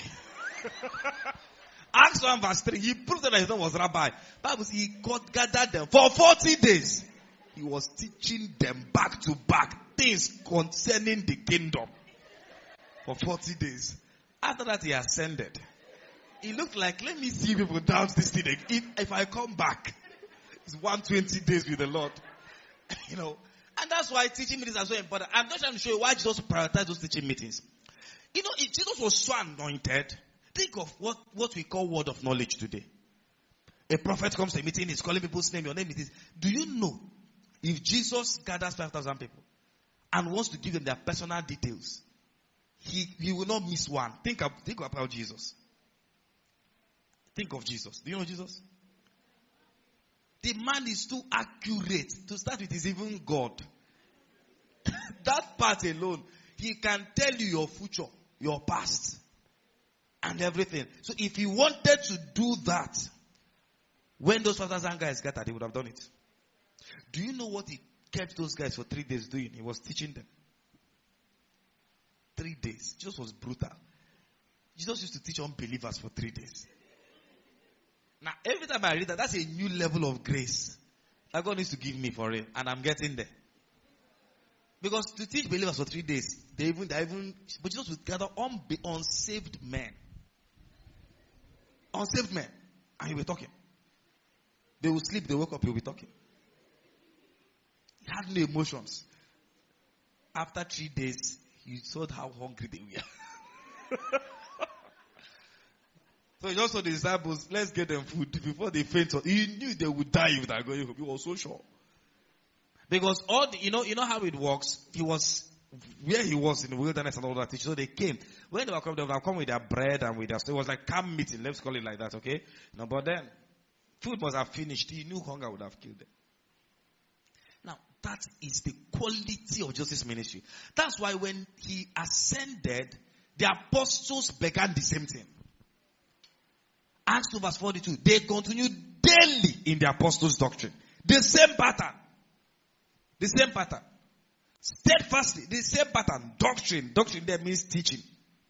Acts 1 verse 3. He proved that his name was Rabbi. Bible says he gathered them for 40 days. He was teaching them back to back things concerning the kingdom. For 40 days. After that, he ascended. He looked like, let me see people dance this thing. If I come back, it's 120 days with the Lord. And that's why teaching meetings are so important. I'm just trying to show you why Jesus prioritized those teaching meetings. If Jesus was so anointed, think of what we call word of knowledge today. A prophet comes to a meeting, he's calling people's name, your name is this. Do you know, if Jesus gathers 5,000 people and wants to give them their personal details, he will not miss one. Think about Jesus. Think of Jesus. Do you know Jesus? The man is too accurate. To start with, he's even God. That part alone, he can tell you your future, your past, and everything. So if he wanted to do that, when those 5,000 guys gathered, he would have done it. Do you know what he kept those guys for 3 days doing? He was teaching them. 3 days. Jesus was brutal. Jesus used to teach unbelievers for 3 days. Now, every time I read that, that's a new level of grace that God needs to give me for it. And I'm getting there. Because to teach believers for 3 days, but Jesus would gather unsaved men. Unsaved men. And he will be talking. They will sleep, they wake up, he will be talking. He had no emotions. After 3 days, he saw how hungry they were. So he just told the disciples, let's get them food before they faint. He knew they would die if they were going home. He was so sure. Because you know how it works. He was where he was in the wilderness and all that. So they came. When they were coming, they would have come with their bread and with their. So it was like camp meeting. Let's call it like that, okay? But then food must have finished. He knew hunger would have killed them. Now that is the quality of Jesus' ministry. That's why when he ascended, the apostles began the same thing. Acts 2 verse 42. They continued daily daily in the apostles' doctrine. The same pattern. The same pattern. Steadfastly, the same pattern. Doctrine. Doctrine there means teaching.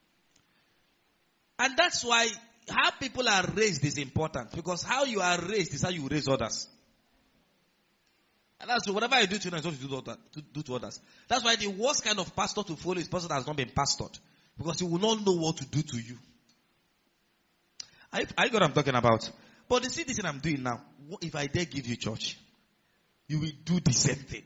And that's why how people are raised is important. Because how you are raised is how you raise others. And that's whatever I do to you is what you do to others. That's why the worst kind of pastor to follow is a person that has not been pastored. Because he will not know what to do to you. I got what I'm talking about. But you see this thing I'm doing now. If I dare give you church, you will do the same thing.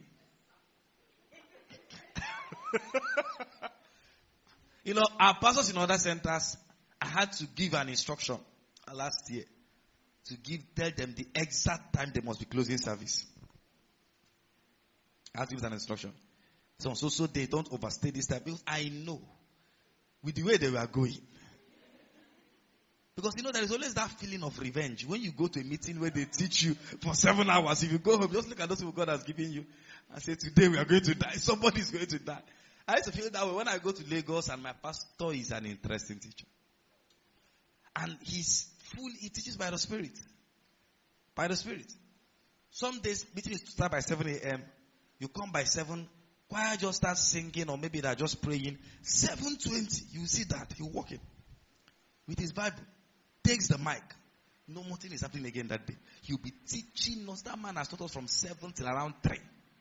You know, our pastors in other centers, I had to give an instruction last year to tell them the exact time they must be closing service. I had to give an instruction. So they don't overstay this time. Because I know with the way they were going. Because you know there is always that feeling of revenge. When you go to a meeting where they teach you for 7 hours, if you go home, just look at those people God has given you and say, today we are going to die. Somebody is going to die. I used to feel that way when I go to Lagos and my pastor is an interesting teacher. And he teaches by the Spirit. By the Spirit. Some days, meeting is to start by 7 a.m. You come by 7, choir just starts singing or maybe they're just praying. 7:20, you see that, he's walking with his Bible. Takes the mic. No more thing is happening again that day. He'll be teaching us. That man has taught us from 7 till around 3.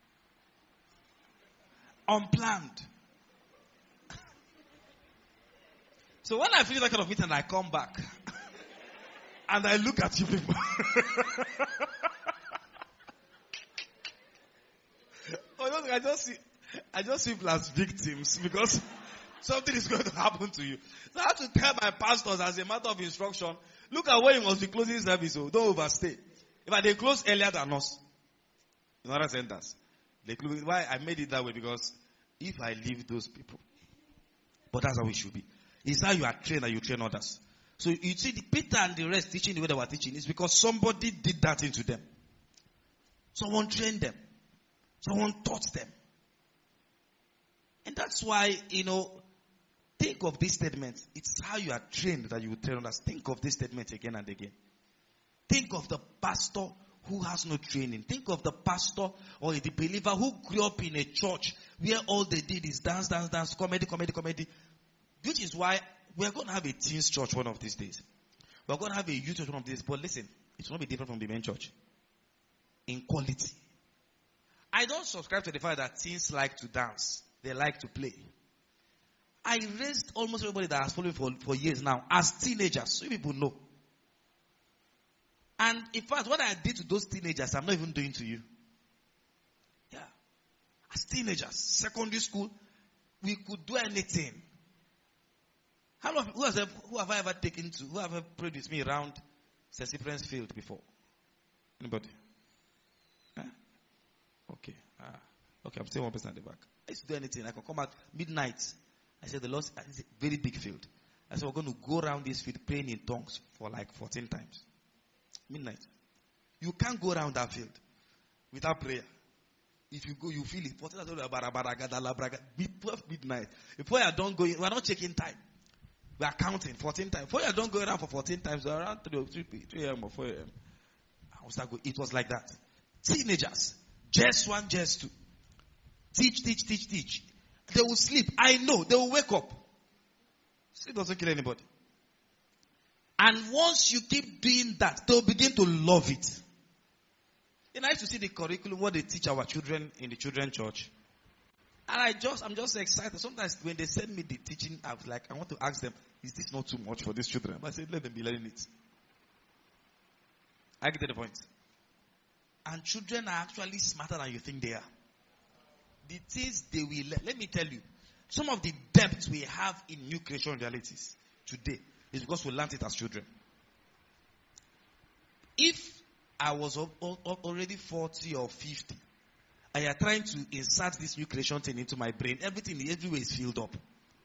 Unplanned. So when I finish that kind of meeting, I come back. And I look at you people. I just see people as victims because something is going to happen to you. So I have to tell my pastors as a matter of instruction, look at where you must be closing service. So don't overstay. If they close earlier than us, in other centers, they close. Why I made it that way? Because if I leave those people, but that's how it should be. It's how you are trained that you train others. So you see, the Peter and the rest teaching the way they were teaching is because somebody did that into them. Someone trained them. Someone taught them. And that's why, think of this statement. It's how you are trained that you will train others. Think of this statement again and again. Think of the pastor who has no training. Think of the pastor or the believer who grew up in a church where all they did is dance, comedy. Which is why we're going to have a teens church one of these days. We're going to have a youth church one of these days. But listen, it will not be different from the main church. In quality. I don't subscribe to the fact that teens like to dance. They like to play. I raised almost everybody that has followed for years now as teenagers. So you people know. And in fact, what I did to those teenagers, I'm not even doing to you. Yeah. As teenagers, secondary school, we could do anything. Who have I ever taken to? Who have ever prayed with me around St. Cyprian's Field before? Anybody? Huh? Okay. Okay, I'm still one person at the back. I used to do anything. I could come out midnight. I said, the Lord, it's a very big field. I said, we're going to go around this field praying in tongues for like 14 times. Midnight. You can't go around that field without prayer. If you go, you feel it. 14 times, 12 midnight. Before you are done going, we are not checking time. We are counting 14 times. Before you are done going around for 14 times, we are around 3 a.m. or 4 a.m. It was like that. Teenagers. Just 1, just 2. Teach. They will sleep. I know. They will wake up. Sleep doesn't kill anybody. And once you keep doing that, they will begin to love it. And I used to see the curriculum, what they teach our children in the children's church. And I'm just excited. Sometimes when they send me the teaching, I was like, I want to ask them, is this not too much for these children? But I said, let them be learning it. I get to the point. And children are actually smarter than you think they are. The things they will learn. Let me tell you, some of the depths we have in new creation realities today is because we learned it as children. If I was already 40 or 50, and you are trying to insert this new creation thing into my brain, everywhere is filled up.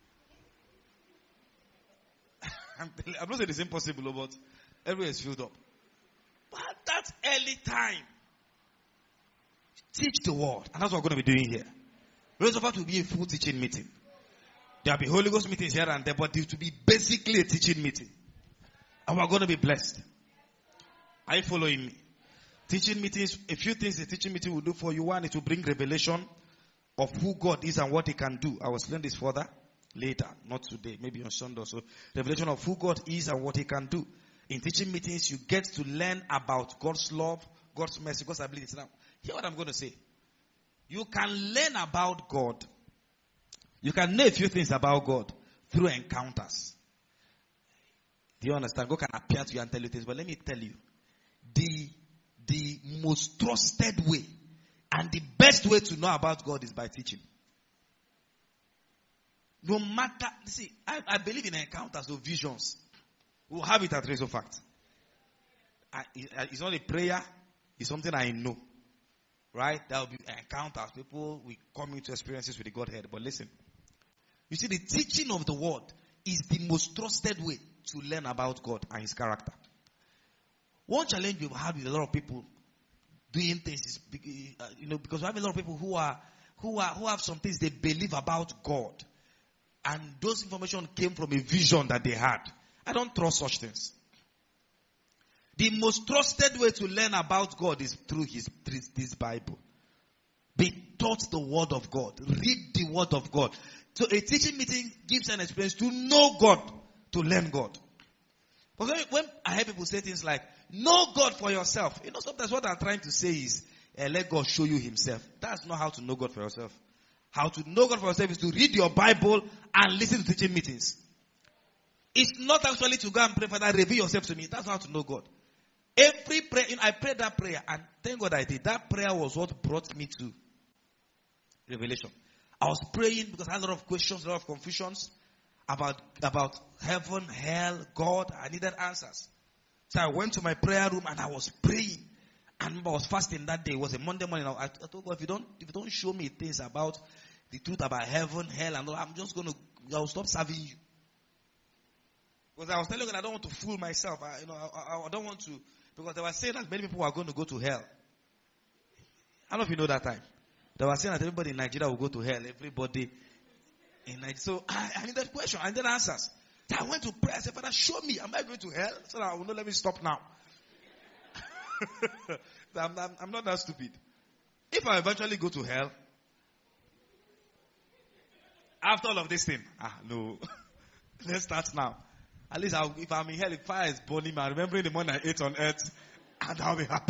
I'm not saying it's impossible, but everywhere is filled up. But that early time, teach the word. And that's what we're going to be doing here. Raise of will be a full teaching meeting. There will be Holy Ghost meetings here and there, but it will be basically a teaching meeting. And we're going to be blessed. Are you following me? Teaching meetings, a few things the teaching meeting will do for you. One, it will bring revelation of who God is and what He can do. I will explain this further later, not today, maybe on Sunday. So, revelation of who God is and what He can do. In teaching meetings, you get to learn about God's love, God's mercy, God's ability. Now, hear what I'm going to say. You can learn about God. You can know a few things about God through encounters. Do you understand? God can appear to you and tell you things. But let me tell you, the most trusted way and the best way to know about God is by teaching. No matter, see, I believe in encounters or visions. We'll have it at Razor Fact. It's not a prayer. It's something I know. Right? There will be encounters. People will come into experiences with the Godhead. But listen. You see, the teaching of the word is the most trusted way to learn about God and His character. One challenge we've had with a lot of people doing things is, because we have a lot of people who have some things they believe about God. And those information came from a vision that they had. I don't trust such things. The most trusted way to learn about God is through this Bible. Be taught the word of God. Read the word of God. So a teaching meeting gives an experience to know God, to learn God. But when I hear people say things like, know God for yourself. Sometimes what I'm trying to say is, let God show you Himself. That's not how to know God for yourself. How to know God for yourself is to read your Bible and listen to teaching meetings. It's not actually to go and pray, Father, reveal yourself to me. That's not how to know God. Every prayer, I prayed that prayer, and thank God I did. That prayer was what brought me to revelation. I was praying because I had a lot of questions, a lot of confusions about heaven, hell, God. I needed answers. So I went to my prayer room and I was praying. And I was fasting that day. It was a Monday morning. I told God, if you don't show me things about the truth about heaven, hell, and all, I'll stop serving you. Because I was telling God I don't want to fool myself. I don't want to, because they were saying that many people are going to go to hell. I don't know if you know that time. They were saying that everybody in Nigeria will go to hell. Everybody in Nigeria. So I needed questions. I needed answers. So I went to pray. I said, Father, show me. Am I going to hell? So I will not let me stop now. I'm not that stupid. If I eventually go to hell, after all of this thing, no. Let's start now. At least if I'm in hell, if fire is burning me, I'm remembering the morning I ate on earth, and I'll be happy.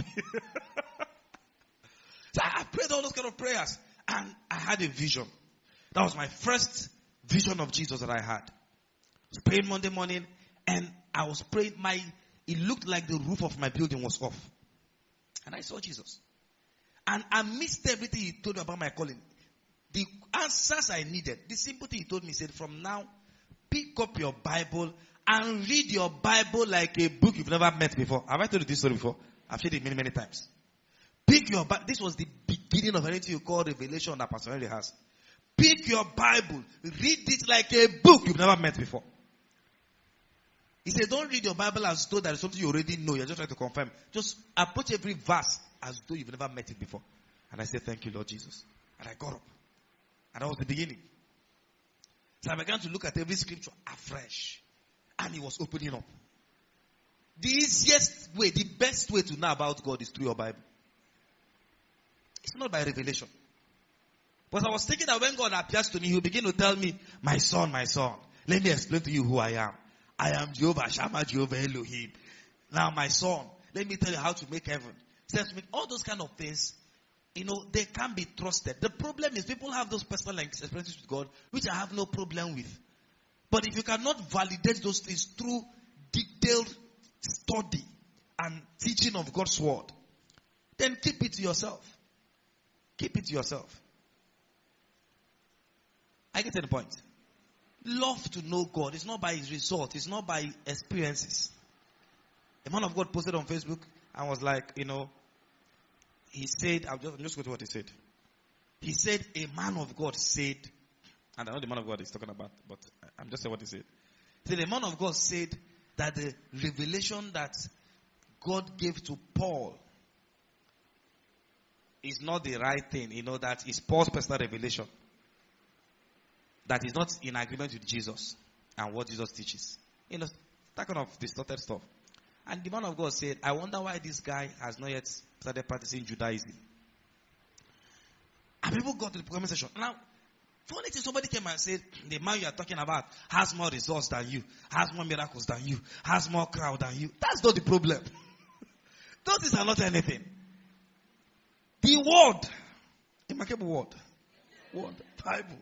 So I prayed all those kind of prayers, and I had a vision. That was my first vision of Jesus that I had. I was praying Monday morning, and I was praying. It looked like the roof of my building was off. And I saw Jesus. And I missed everything He told me about my calling. The answers I needed, the simple thing He told me, He said, from now, pick up your Bible and read your Bible like a book you've never met before. Have I told you this story before? I've shared it many, many times. Pick your Bible. This was the beginning of anything you call revelation that Pastor Henry has. Pick your Bible. Read it like a book you've never met before. He said, don't read your Bible as though there is something you already know. You're just trying to confirm. Just approach every verse as though you've never met it before. And I said, thank you, Lord Jesus. And I got up. And that was the beginning. So I began to look at every scripture afresh. And it was opening up. The easiest way, the best way to know about God is through your Bible. It's not by revelation. But I was thinking that when God appears to me, He will begin to tell me, my son, let me explain to you who I am. I am Jehovah Shammah, Jehovah Elohim. Now, my son, let me tell you how to make heaven. Says all those kind of things, they can't be trusted. The problem is people have those personal experiences with God, which I have no problem with. But if you cannot validate those things through detailed study and teaching of God's word, then keep it to yourself. Keep it to yourself. I get to the point. Love to know God. It's not by His result. It's not by experiences. A man of God posted on Facebook and was like, he said, I'm just going to what he said. He said, a man of God said, and I know the man of God is talking about, but I'm just saying what he said. He said, a man of God said that the revelation that God gave to Paul is not the right thing. That is Paul's personal revelation. That is not in agreement with Jesus and what Jesus teaches. That kind of distorted stuff. And the man of God said, I wonder why this guy has not yet started practicing Judaism. And people got to the comment section. Now, funny thing, somebody came and said, the man you are talking about has more results than you, has more miracles than you, has more crowd than you. That's not the problem. Those things are not anything. The word, immaculate word, Bible.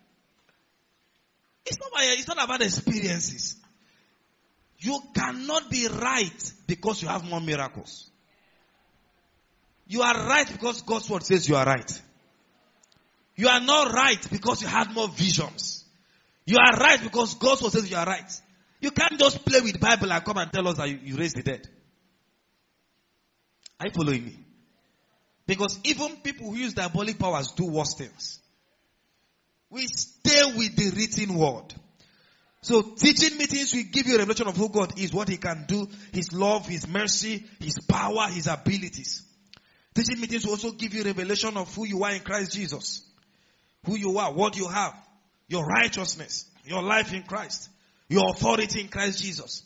It's not about experiences. You cannot be right because you have more miracles. You are right because God's word says you are right. You are not right because you had more visions. You are right because God's word says you are right. You can't just play with the Bible and come and tell us that you raised the dead. Are you following me? Because even people who use diabolic powers do worse things. We stay with the written word. So teaching meetings will give you a revelation of who God is, what He can do, His love, His mercy, His power, His abilities. Teaching meetings will also give you a revelation of who you are in Christ Jesus. Who you are, what you have, your righteousness, your life in Christ, your authority in Christ Jesus.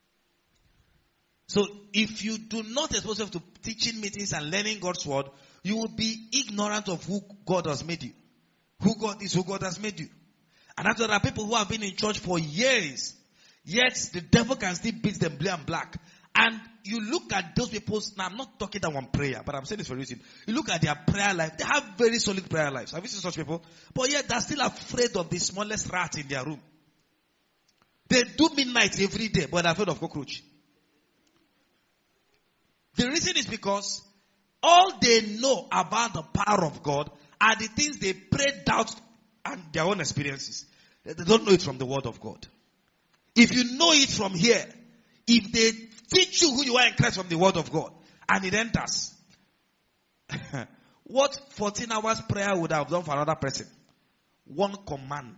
So if you do not expose yourself to teaching meetings and learning God's word, you will be ignorant of who God has made you. Who God is, who God has made you. And after there are people who have been in church for years, yet the devil can still beat them blue and black. And you look at those people, now I'm not talking that one prayer, but I'm saying this for a reason. You look at their prayer life, they have very solid prayer lives. Have you seen such people? But yet they're still afraid of the smallest rat in their room. They do midnight every day, but they're afraid of cockroach. The reason is because all they know about the power of God are the things they prayed out and their own experiences. They don't know it from the word of God. If you know it from here, if they teach you who you are in Christ from the word of God, and it enters, what 14 hours prayer would have done for another person? One command.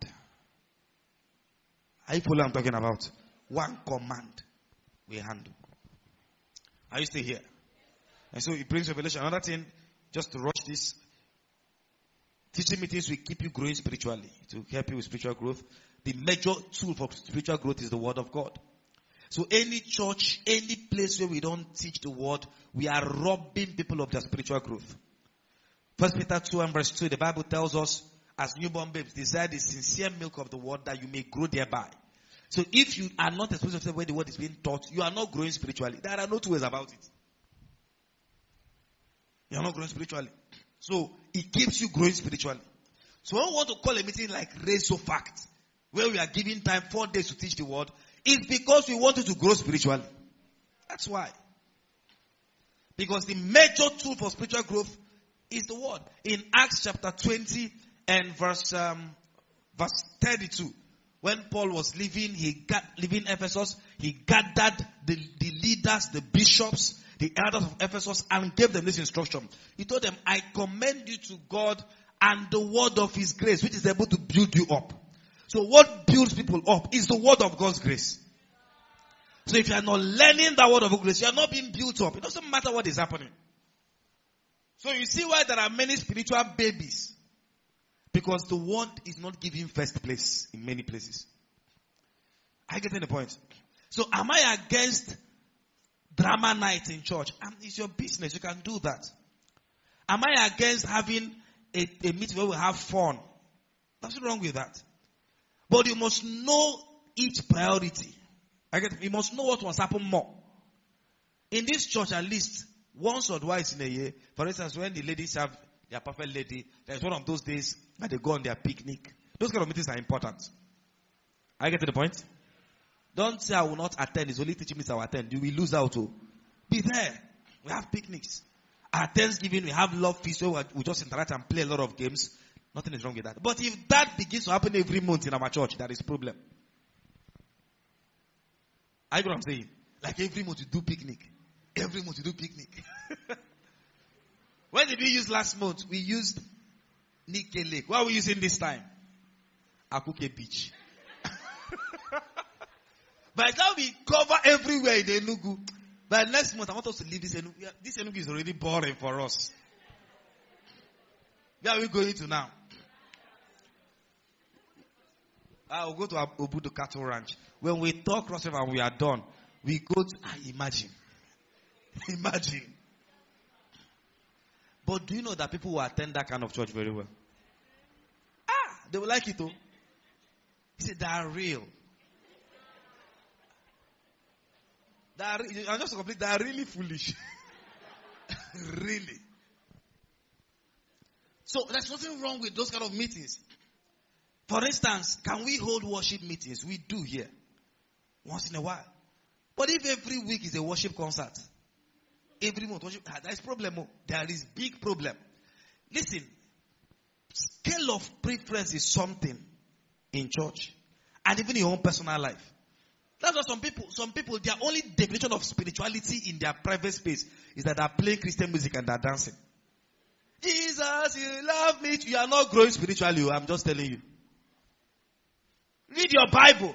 Are you following what I'm talking about? One command we handle. Are you still here? And so it brings revelation. Another thing, just to rush this, teaching meetings will keep you growing spiritually, to help you with spiritual growth. The major tool for spiritual growth is the word of God. So any church, any place where we don't teach the word, we are robbing people of their spiritual growth. 1 Peter 2 and verse 2, the Bible tells us, as newborn babes, desire the sincere milk of the word that you may grow thereby. So if you are not exposed to yourself where the word is being taught, you are not growing spiritually. There are no two ways about it. You are not growing spiritually. So it keeps you growing spiritually. So when we want to call a meeting like Raise So Fact, where we are giving time 4 days to teach the word, it's because we want you to grow spiritually. That's why. Because the major tool for spiritual growth is the word. In Acts chapter 20 and verse 32, when Paul was leaving Ephesus, he gathered the leaders, the bishops, the elders of Ephesus, and gave them this instruction. He told them, I commend you to God and the word of His grace, which is able to build you up. So what builds people up is the word of God's grace. So if you are not learning the word of God's grace, you are not being built up. It doesn't matter what is happening. So you see why there are many spiritual babies. Because the word is not given first place in many places. I get the point. So am I against drama night in church? It's your business. You can do that. Am I against having a meeting where we have fun? Nothing wrong with that. But you must know each priority. You must know what must happen more. In this church, at least once or twice in a year, for instance, when the ladies have their perfect lady, there's one of those days that they go on their picnic. Those kind of meetings are important. I get to the point? Don't say I will not attend. It's only teaching meetings I will attend. You will lose out to be there. We have picnics. At Thanksgiving, we have love feasts where we just interact and play a lot of games. Nothing is wrong with that. But if that begins to happen every month in our church, there is a problem. I know what I'm saying. Like every month you do picnic. Every month you do picnic. When did we use last month? We used Nike Lake. What are we using this time? Akuke Beach. By the time we cover everywhere in Enugu, by next month I want us to leave this Enugu. This Enugu is already boring for us. Where are we going to now? I'll go to Obudu Cattle Ranch. When we talk Cross River and we are done, we go to, imagine. But do you know that people will attend that kind of church very well? They will like it too. He said, they are real. I'm just complete. They are really foolish. Really. So there's nothing wrong with those kind of meetings. For instance, can we hold worship meetings? We do here. Once in a while. But if every week is a worship concert, every month worship, there is problem. There is big problem. Listen, scale of preference is something in church and even in your own personal life. That's why some people, their only definition of spirituality in their private space is that they're playing Christian music and they're dancing. Jesus, you love me. You are not growing spiritually. I'm just telling you. Read your Bible.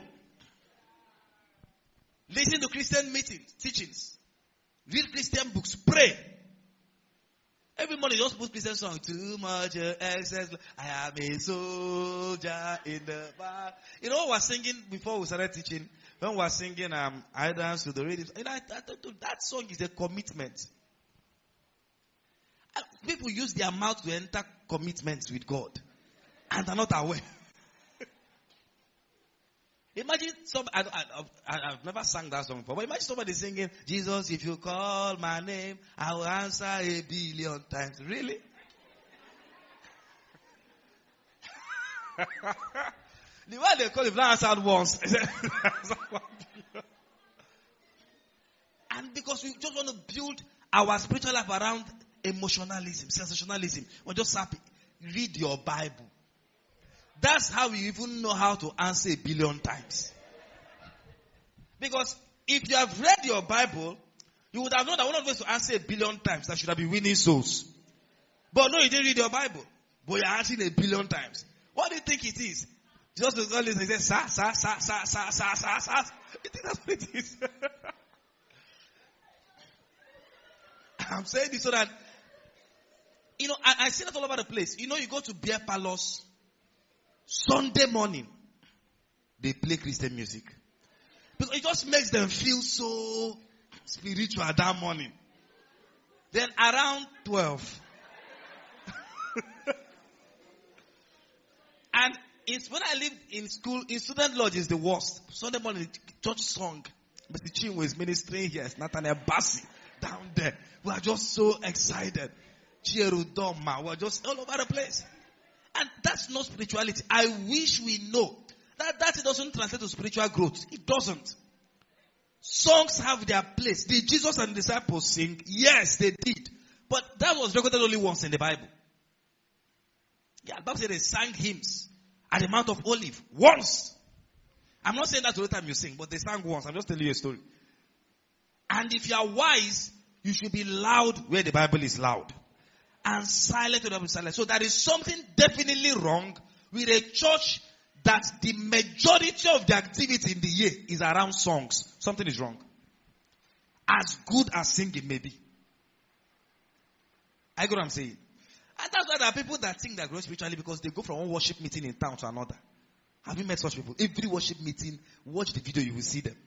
Listen to Christian teachings. Read Christian books. Pray. Every morning just put Christian song. Too much excess. I am a soldier in the bar. You know what we were singing before we started teaching? When we were singing I Dance to the Rhythm. That song is a commitment. People use their mouth to enter commitments with God. And they're not aware. Imagine I've never sang that song before, but imagine somebody singing, Jesus, if you call my name, I will answer 1 billion times. Really? The way they call it, not answered once. And because we just want to build our spiritual life around emotionalism, sensationalism, we're just happy. Read your Bible. That's how you even know how to answer 1 billion times. Because if you have read your Bible, you would have known that one of the ways to answer 1 billion times, that should have been winning souls. But no, you didn't read your Bible. But you're answering 1 billion times. What do you think it is? Just to call it and say, sa. You think that's what it is? I'm saying this so that, I see that all over the place. You go to beer parlors, Sunday morning, they play Christian music. Because it just makes them feel so spiritual that morning. Then around 12. And when I lived in school, in student lodge is the worst. Sunday morning, church song. Mr. Chinwe is ministering here. It's Nathaniel Bassi down there. We are just so excited. Chierudoma. We are just all over the place. And that's not spirituality. I wish we know that it doesn't translate to spiritual growth. It doesn't. Songs have their place. Did Jesus and the disciples sing? Yes, they did. But that was recorded only once in the Bible. Yeah, the Bible said they sang hymns at the Mount of Olives once. I'm not saying that all the time you sing, but they sang once. I'm just telling you a story. And if you are wise, you should be loud where the Bible is loud. And silent where the Bible is silent. So there is something definitely wrong with a church that the majority of the activity in the year is around songs. Something is wrong. As good as singing may be. I get what I'm saying? And that's why there are people that think they grow spiritually because they go from one worship meeting in town to another. Have you met such people? Every worship meeting, watch the video, you will see them.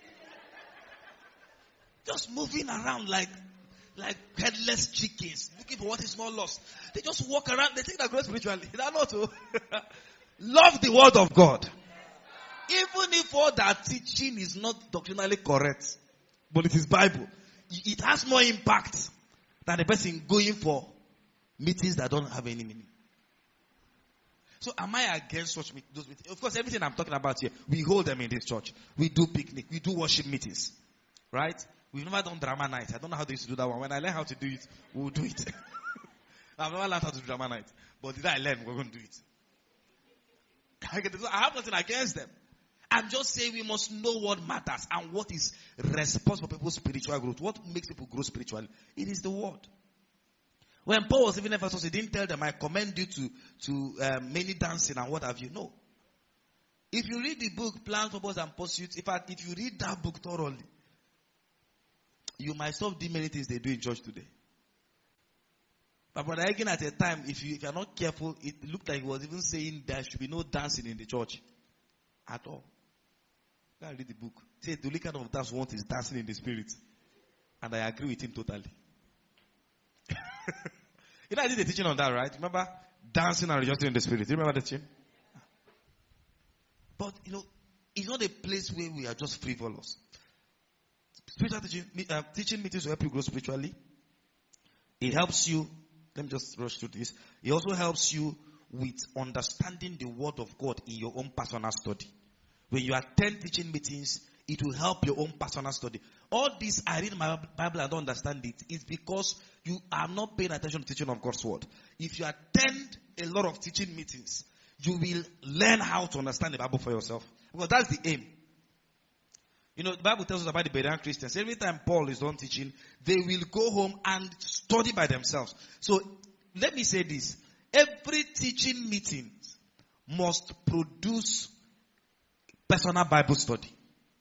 Just moving around like headless chickens, looking for what is not lost. They just walk around, they think they grow spiritually. They are not. Love the word of God. Even if all that teaching is not doctrinally correct, but it is Bible, it has more impact than the person going for meetings that don't have any meaning. So am I against such those meetings? Of course, everything I'm talking about here, we hold them in this church. We do picnic, we do worship meetings. Right? We've never done drama night. I don't know how they used to do that one. When I learn how to do it, we'll do it. I've never learned how to do drama night. But did I learn? We're going to do it. I have nothing against them. I'm just saying we must know what matters and what is responsible for people's spiritual growth. What makes people grow spiritually? It is the word. When Paul was even in Ephesus, he didn't tell them, I commend you to many dancing and what have you. No. If you read the book, Plans, Purpose, and Pursuits, if you read that book thoroughly, you might stop doing many things they do in church today. But Brother Hagin at a time, if you're not careful, it looked like he was even saying there should be no dancing in the church. At all. Go and read the book. Say the only kind of dance we want is dancing in the spirit. And I agree with him totally. You know, I did a teaching on that, right? Remember? Dancing and rejoicing in the spirit. Do you remember the teaching? But, it's not a place where we are just frivolous. Spiritual teaching meetings will help you grow spiritually. It helps you. Let me just rush through this. It also helps you with understanding the word of God in your own personal study. When you attend teaching meetings, it will help your own personal study. All this, I read my Bible, I don't understand it. It's because you are not paying attention to teaching of God's word. If you attend a lot of teaching meetings, you will learn how to understand the Bible for yourself. Because that's the aim. The Bible tells us about the Berean Christians. Every time Paul is done teaching, they will go home and study by themselves. So, let me say this. Every teaching meeting must produce personal Bible study.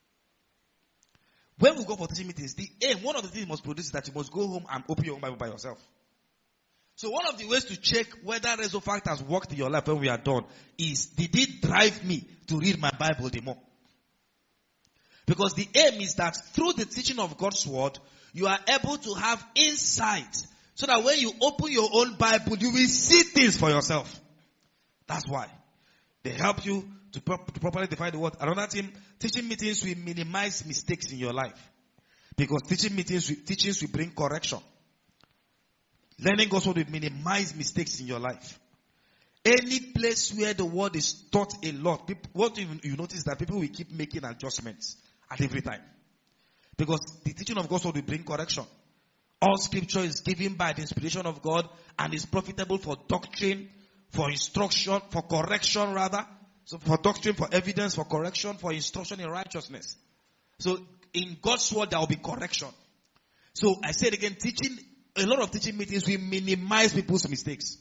When we go for teaching meetings, the aim, one of the things you must produce is that you must go home and open your own Bible by yourself. So one of the ways to check whether Resofact has worked in your life when we are done is, did it drive me to read my Bible the more? Because the aim is that through the teaching of God's word, you are able to have insight. So that when you open your own Bible, you will see things for yourself. That's why. They help you to properly define the word. Another thing, teaching meetings will minimize mistakes in your life. Because teachings will bring correction. Learning God's word will minimize mistakes in your life. Any place where the word is taught a lot, what you notice that people will keep making adjustments at every time. Because the teaching of God's word will bring correction. All scripture is given by the inspiration of God and is profitable for doctrine, for instruction, for correction rather. So for doctrine, for evidence, for correction, for instruction in righteousness. So in God's word there will be correction. So I said again, a lot of teaching meetings will minimize people's mistakes.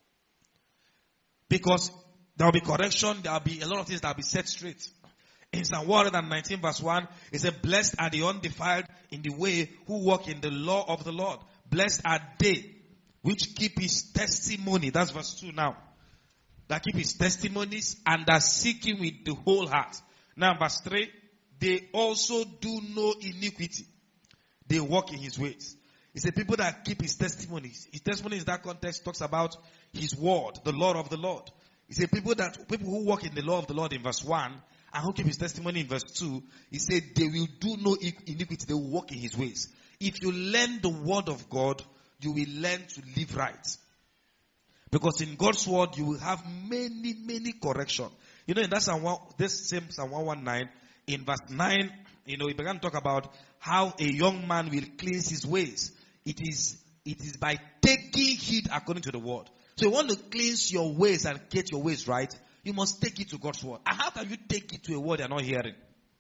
Because there will be correction, there will be a lot of things that will be set straight. In Psalm 119 verse 1, it says, blessed are the undefiled in the way who walk in the law of the Lord. Blessed are they which keep his testimony. That's verse 2 now. That keep his testimonies and that seek him with the whole heart. Now verse 3, they also do no iniquity. They walk in his ways. It's the people that keep his testimonies. His testimony in that context talks about his word, the law of the Lord. It's the people who walk in the law of the Lord in verse 1 and who keep his testimony in verse 2. He said they will do no iniquity. They will walk in his ways. If you learn the word of God, you will learn to live right. Because in God's word, you will have many, many corrections. In that this same Psalm 119, in verse 9, he began to talk about how a young man will cleanse his ways. It is by taking heed according to the word. So you want to cleanse your ways and get your ways right, you must take it to God's word. And how can you take it to a word you're not hearing?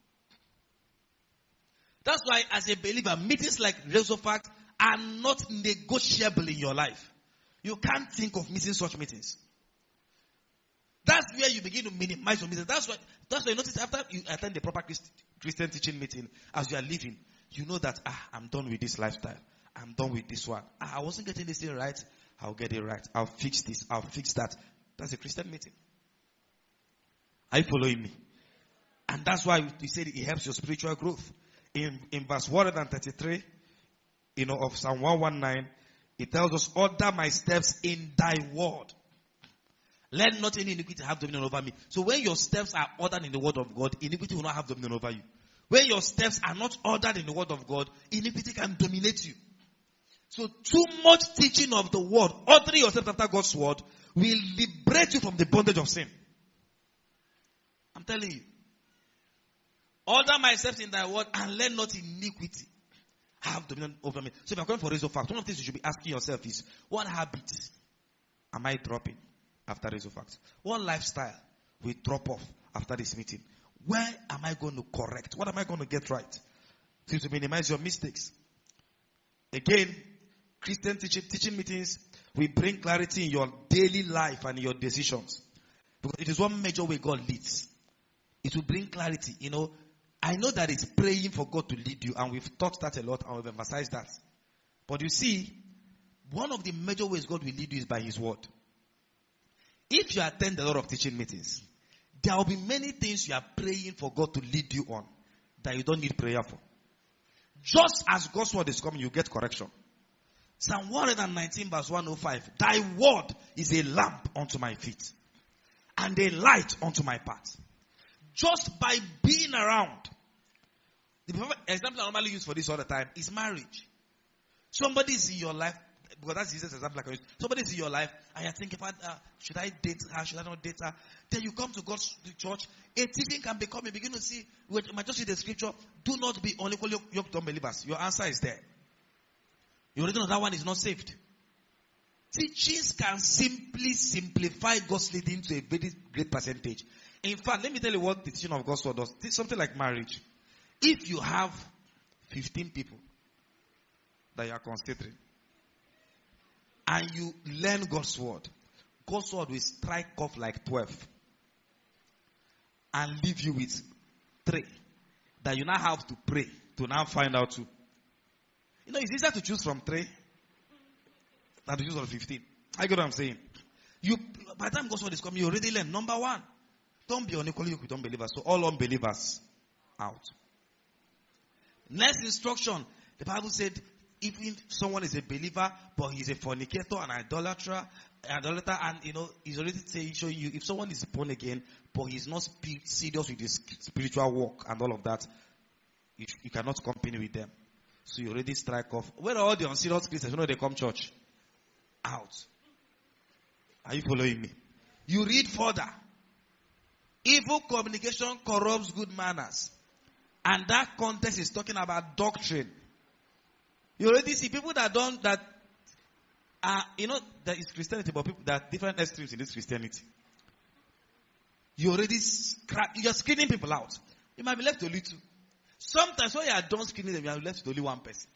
That's why as a believer, meetings like Resofact are not negotiable in your life. You can't think of missing such meetings. That's where you begin to minimize your meetings. That's why you notice after you attend the proper Christian teaching meeting, as you are leaving, you know that, I'm done with this lifestyle. I'm done with this one. I wasn't getting this thing right. I'll get it right. I'll fix this. I'll fix that. That's a Christian meeting. Are you following me? And that's why we said it helps your spiritual growth. In verse 133, of Psalm 119, it tells us, order my steps in thy word. Let not any iniquity have dominion over me. So when your steps are ordered in the word of God, iniquity will not have dominion over you. When your steps are not ordered in the word of God, iniquity can dominate you. So too much teaching of the word, ordering yourself after God's word, will liberate you from the bondage of sin. I'm telling you. Order my steps in thy word and let not iniquity have dominion over me. So if you're going for Resofact, one of the things you should be asking yourself is, what habits am I dropping after Resofact? What lifestyle will drop off after this meeting? Where am I going to correct? What am I going to get right? To minimize your mistakes. Again, Christian teaching meetings will bring clarity in your daily life and in your decisions. Because it is one major way God leads. It will bring clarity. I know that it's praying for God to lead you, and we've taught that a lot and we've emphasized that. But you see, one of the major ways God will lead you is by his word. If you attend a lot of teaching meetings, there will be many things you are praying for God to lead you on that you don't need prayer for. Just as God's word is coming, you get correction. Psalm 119 verse 105. Thy word is a lamp unto my feet and a light unto my path. Just by being around. The example I normally use for this all the time is marriage. Somebody is in your life, because that's the easiest example I can use. Somebody is in your life and you're thinking about, should I date her, should I not date her? Then you come to God's church, a teaching can become, you begin to see, you might just see the scripture, do not be unequally yoked to unbelievers. Your answer is there. You already know that one is not saved. Teachings can simply simplify God's leading to a very great percentage. In fact, let me tell you what the teaching of God's word does. Something like marriage. If you have 15 people that you are considering, and you learn God's word will strike off like 12 and leave you with 3 that you now have to pray to now find out 2. You know, it's easier to choose from 3 than to choose from 15. I get what I'm saying. By the time God's word is coming, you already learn. Number 1, don't be unequally yoked with unbelievers. So all unbelievers out. Next instruction, the Bible said, even someone is a believer, but he's a fornicator, an idolater, and he's already showing you, if someone is born again, but he's not serious with his spiritual walk and all of that, you cannot company with them. So you already strike off. Where are all the unserious Christians? They come church. Out. Are you following me? You read further. Evil communication corrupts good manners. And that context is talking about doctrine. You already see people that there is Christianity, but people that are different extremes in this Christianity. You're screening people out. You might be left only 2. Sometimes when you are done screening them, you are left with only 1 person.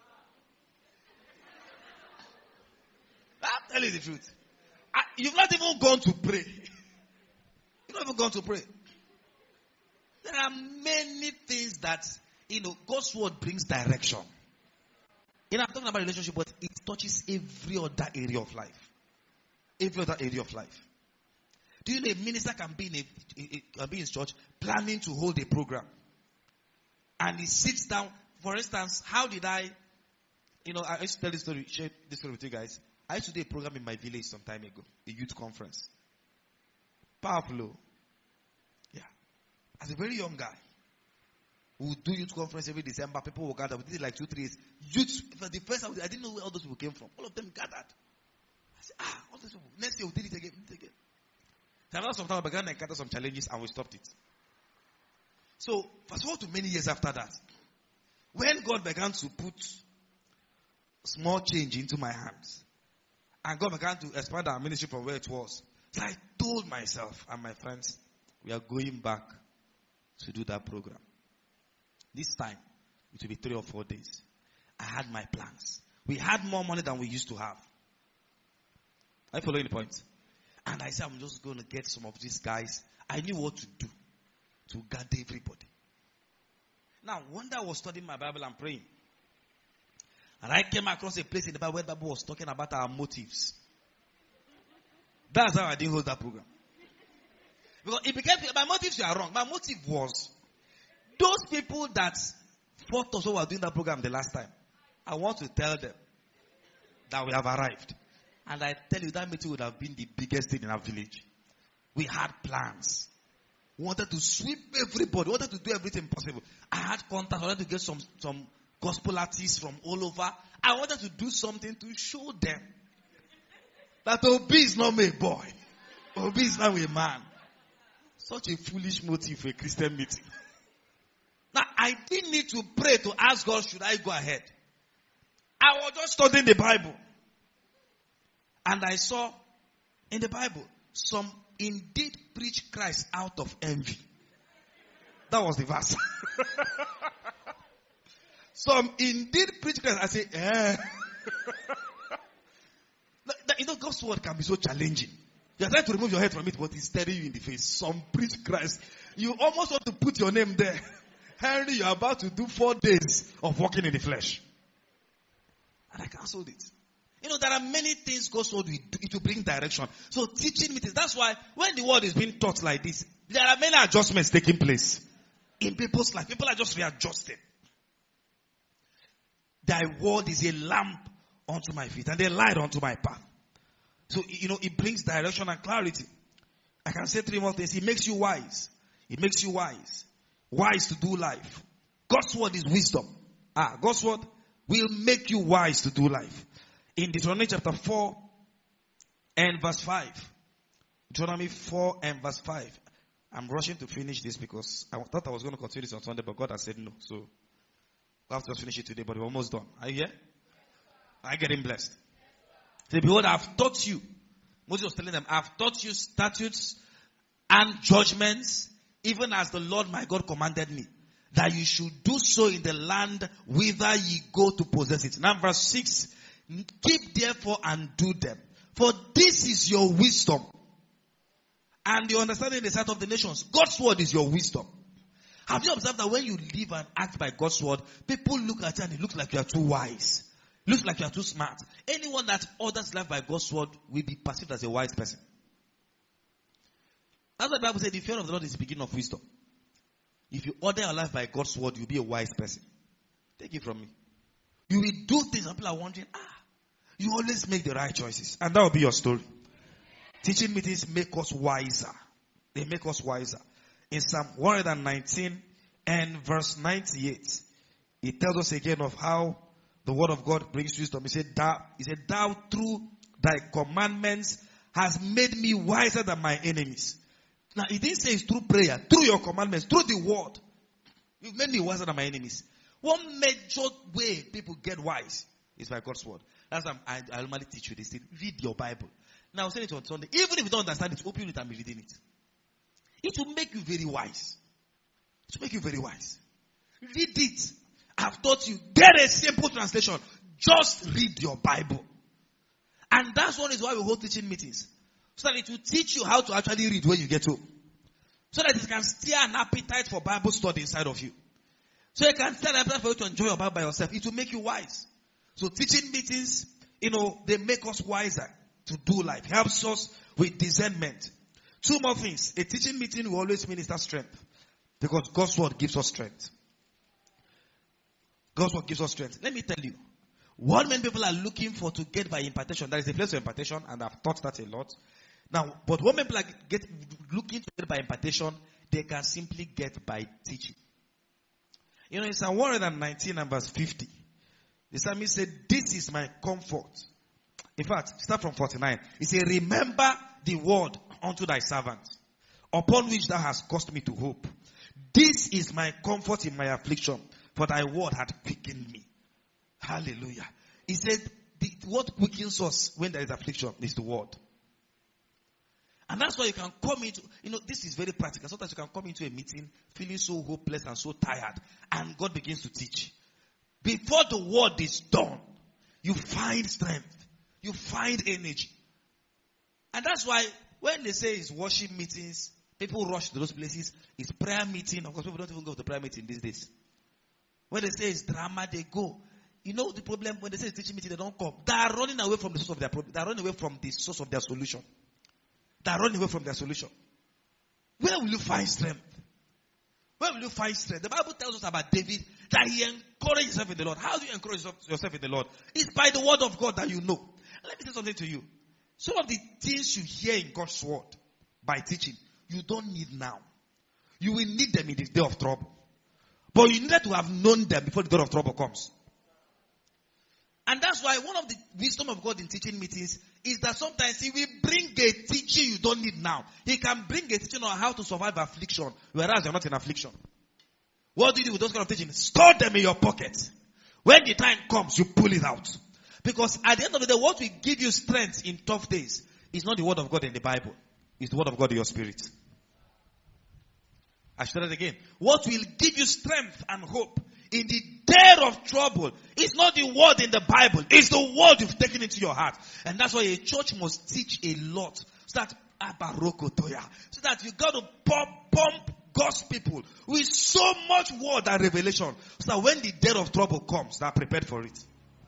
I'm telling you the truth. You've not even gone to pray. You've not even gone to pray. There are many things that, God's word brings direction. I'm talking about relationship, but it touches every other area of life. Every other area of life. Do you know a minister can be in his church planning to hold a program? And he sits down. For instance, how did I used to tell this story, share this story with you guys. I used to do a program in my village some time ago, a youth conference. Powerful. Yeah. As a very young guy, we would do youth conference every December. People will gather. We did it like 2-3 years. Youth, for the first time, I didn't know where all those people came from. All of them gathered. I said, all those people. Next year, we did it again. So after some time, I began to encounter some challenges and we stopped it. So, fast forward to many years after that. When God began to put small change into my hands, and God began to expand our ministry from where it was, so I told myself and my friends, we are going back to do that program. This time, it will be 3 or 4 days. I had my plans. We had more money than we used to have. Are you following the point? And I said, I'm just going to get some of these guys. I knew what to do to gather everybody. Now, one day I was studying my Bible and praying. And I came across a place in the Bible where the Bible was talking about our motives. That's how I didn't hold that program. Because it became, my motives were wrong. My motive was, those people that fought us who were doing that program the last time, I want to tell them that we have arrived. And I tell you, that meeting would have been the biggest thing in our village. We had plans. We wanted to sweep everybody. We wanted to do everything possible. I had contacts. I wanted to get some gospel artists from all over. I wanted to do something to show them that Obi is not a boy. Obi is now a man. Such a foolish motive for a Christian meeting. Now, I didn't need to pray to ask God, should I go ahead? I was just studying the Bible. And I saw in the Bible, some indeed preach Christ out of envy. That was the verse. Some indeed preach Christ. I say, God's word can be so challenging. You're trying to remove your head from it, but it's staring you in the face. Some preach Christ. You almost want to put your name there. Henry, you're about to do 4 days of walking in the flesh. And I canceled it. There are many things God's word will do. It will bring direction. So teaching meetings. That's why when the word is being taught like this, there are many adjustments taking place in people's life. People are just readjusting. Thy word is a lamp unto my feet and a light unto my path. So, it brings direction and clarity. I can say 3 more things. It makes you wise. It makes you wise. Wise to do life. God's word is wisdom. God's word will make you wise to do life. In Deuteronomy chapter 4 and verse 5. Deuteronomy 4 and verse 5. I'm rushing to finish this because I thought I was going to continue this on Sunday, but God has said no. So, we'll have to finish it today, but we're almost done. Are you here? Are you getting blessed? Say, behold, I've taught you. Moses was telling them, I've taught you statutes and judgments, even as the Lord my God commanded me, that you should do so in the land whither ye go to possess it. Now verse 6, keep therefore and do them, for this is your wisdom and your understanding in the sight of the nations. God's word is your wisdom. Have you observed that when you live and act by God's word, people look at you and it looks like you are too wise. Looks like you are too smart. Anyone that orders life by God's word will be perceived as a wise person. That's what the Bible said, the fear of the Lord is the beginning of wisdom. If you order your life by God's word, you'll be a wise person. Take it from me. You will do things and people are wondering, you always make the right choices. And that will be your story. Teaching meetings make us wiser. They make us wiser. In Psalm 119 and verse 98, it tells us again of how the word of God brings wisdom. He said, thou through thy commandments has made me wiser than my enemies. Now, he didn't say it's through prayer, through your commandments, through the word. You've made me wiser than my enemies. One major way people get wise is by God's word. That's why I normally teach you this thing. Read your Bible. Now, I'll say it on Sunday. Even if you don't understand it, open it and be reading it. It will make you very wise. It will make you very wise. Read it. I've taught you. Get a simple translation. Just read your Bible. And that's one is why we hold teaching meetings. So that it will teach you how to actually read when you get home. So that it can steer an appetite for Bible study inside of you. So you can steer an appetite for you to enjoy your Bible by yourself. It will make you wise. So teaching meetings, they make us wiser to do life. Helps us with discernment. 2 more things. A teaching meeting will always minister strength. Because God's word gives us strength. God's word gives us strength. Let me tell you. What many people are looking for to get by impartation. There is a place of impartation, and I've taught that a lot. Now, but what people are looking to get by impartation, they can simply get by teaching. In Psalm 119 and verse 50, the psalmist said, this is my comfort. In fact, start from 49. He said, remember the word unto thy servant, upon which thou hast caused me to hope. This is my comfort in my affliction, for thy word hath quickened me. Hallelujah. He said, what quickens us when there is affliction is the word. And that's why you can come into, this is very practical. Sometimes you can come into a meeting feeling so hopeless and so tired, and God begins to teach. Before the word is done, you find strength. You find energy. And that's why when they say it's worship meetings, people rush to those places. It's prayer meeting. Of course, people don't even go to prayer meeting these days. When they say it's drama, they go. The problem when they say it's teaching meeting, they don't come. They are running away from the source of their problem. They are running away from the source of their solution. They are running away from their solution. Where will you find strength? Where will you find strength? The Bible tells us about David that he encouraged himself in the Lord. How do you encourage yourself in the Lord? It's by the word of God that you know. Let me say something to you. Some of the things you hear in God's word by teaching, you don't need now. You will need them in the day of trouble. But you needed to have known them before the day of trouble comes. And that's why one of the wisdom of God in teaching meetings is that sometimes he will bring a teaching you don't need now. He can bring a teaching on how to survive affliction, whereas you're not in affliction. What do you do with those kind of teaching? Store them in your pocket. When the time comes, you pull it out. Because at the end of the day, what will give you strength in tough days is not the word of God in the Bible. It's the word of God in your spirit. I should say that again. What will give you strength and hope in the day of trouble is not the word in the Bible. It's the word you've taken into your heart. And that's why a church must teach a lot. So that you got to pump God's people with so much word and revelation. So that when the day of trouble comes, they are prepared for it.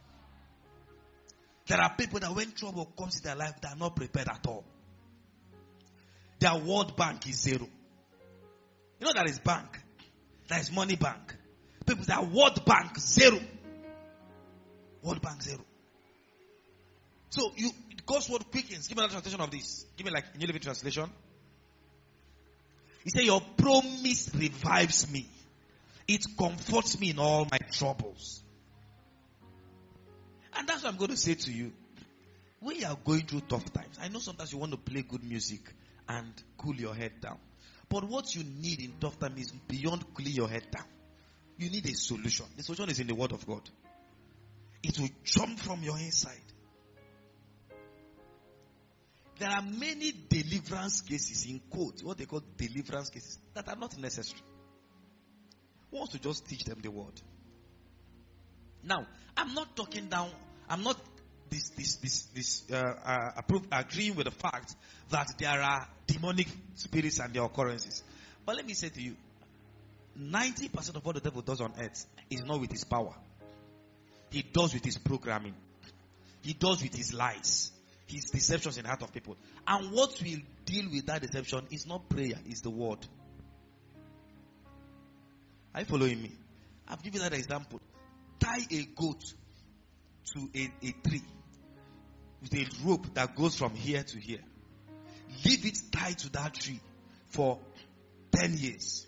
There are people that when trouble comes in their life, they are not prepared at all. Their word bank is zero. There is bank. There is money bank. People, their word bank, zero. Word bank, zero. So God's word quickens. Give me another translation of this. Give me like New Living Translation. He said, your promise revives me. It comforts me in all my troubles. And that's what I'm going to say to you. When you are going through tough times, I know sometimes you want to play good music and cool your head down. But what you need in tough times is beyond cooling your head down. You need a solution. The solution is in the Word of God. It will jump from your inside. There are many deliverance cases, in quotes, what they call deliverance cases, that are not necessary. Who wants to just teach them the word? Now, I'm not talking down, I'm not agreeing with the fact that there are demonic spirits and their occurrences. But let me say to you, 90% of what the devil does on earth is not with his power. He does with his programming. He does with his lies. His deceptions in the heart of people. And what will deal with that deception is not prayer, it's the word. Are you following me? I've given that example. Tie a goat to a tree with a rope that goes from here to here. Leave it tied to that tree for 10 years.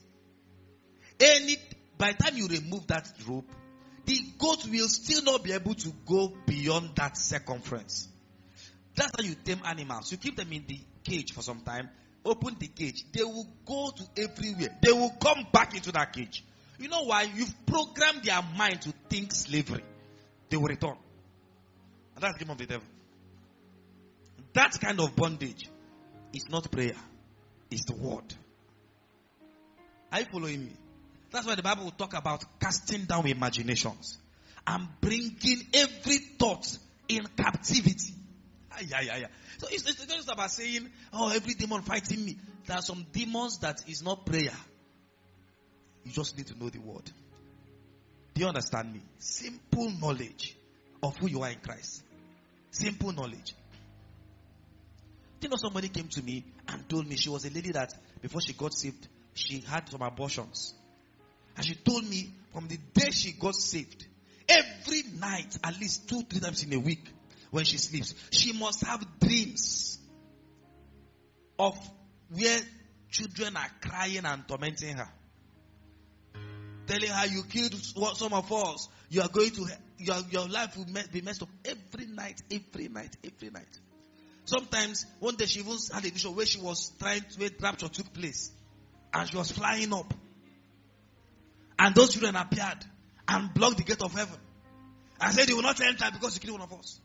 By the time you remove that rope, the goat will still not be able to go beyond that circumference. That's how you tame animals. You keep them in the cage for some time, open the cage. They will go to everywhere. They will come back into that cage. You know why? You've programmed their mind to think slavery. They will return. And that's the game of the devil. That kind of bondage is not prayer. It's the word. Are you following me? That's why the Bible will talk about casting down imaginations and bringing every thought in captivity. So it's not just about saying, oh, every demon fighting me. There are some demons that is not prayer. You just need to know the word. Do you understand me? Simple knowledge of who you are in Christ. Simple knowledge. Do you know somebody came to me and told me she was a lady that before she got saved, she had some abortions. And she told me from the day she got saved, every night, at least 2-3 times in a week, when she sleeps, she must have dreams of where children are crying and tormenting her. Telling her, you killed some of us. You are going to, your life will be messed up every night. Sometimes, one day she even had a vision where she was trying to, where rapture took place. And she was flying up. And those children appeared and blocked the gate of heaven. And said, they will not enter because you killed one of us.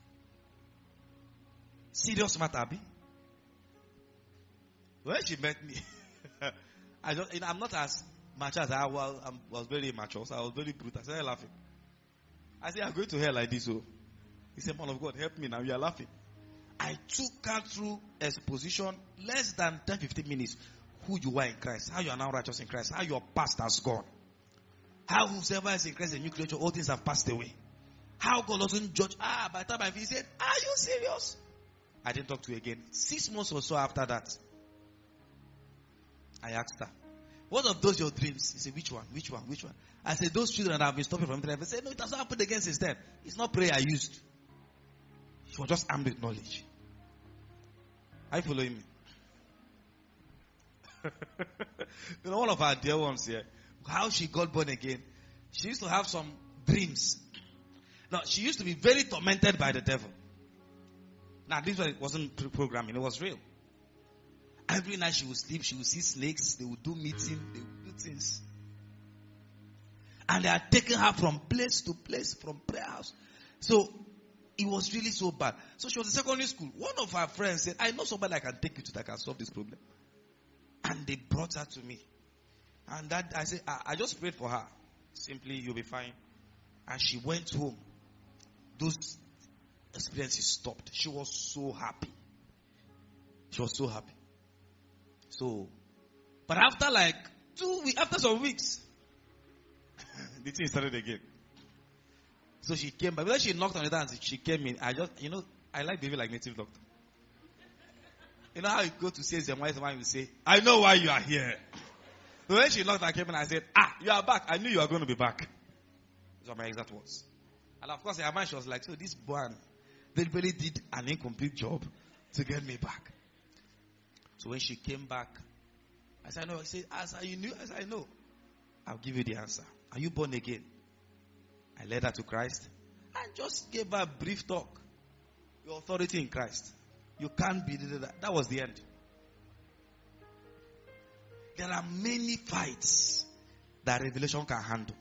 Serious matter, Abi. When she met me, I'm not as mature as I was very mature, so I was very brutal. I started laughing. I said, I'm going to hell like this. So he said, man of God, help me now. You are laughing. I took her through exposition, less than 10-15 minutes. Who you are in Christ, how you are now righteous in Christ, how your past has gone. How whosoever is in Christ is a new creature, all things have passed away. How God doesn't judge. By the time I finished, he said, are you serious? I didn't talk to her again. 6 months or so after that, I asked her, what of those your dreams? He said, which one? I said, those children that have been stopping from dreaming. I said, no, it has not happened again since then. It's not prayer I used. She was just armed with knowledge. Are you following me? You know, one of our dear ones here, how she got born again, she used to have some dreams. Now, she used to be very tormented by the devil. Now, this wasn't programming, it was real. Every night she would sleep, she would see snakes, they would do meeting, they would do things. And they had taken her from place to place, from prayer house. So, it was really so bad. So, she was in secondary school. One of her friends said, I know somebody I can take you to that can solve this problem. And they brought her to me. And that I said, I just prayed for her. Simply, you'll be fine. And she went home. Those experiences stopped. She was so happy. So, but after like 2 weeks, after some weeks, the thing started again. So she came back. When she knocked on the door and she came in, I like baby like native doctor. You know how you go to sales and wise man will say, I know why you are here. So when she knocked, I came in, I said, you are back. I knew you were going to be back. Those are my exact words. And of course, in her mind, she was like, so this one, deliberately did an incomplete job to get me back. So when she came back, I said, no. I said, you knew? I said, I know. I'll give you the answer. Are you born again? I led her to Christ and just gave her a brief talk. Your authority in Christ. You can't be that. That was the end. There are many fights that revelation can handle.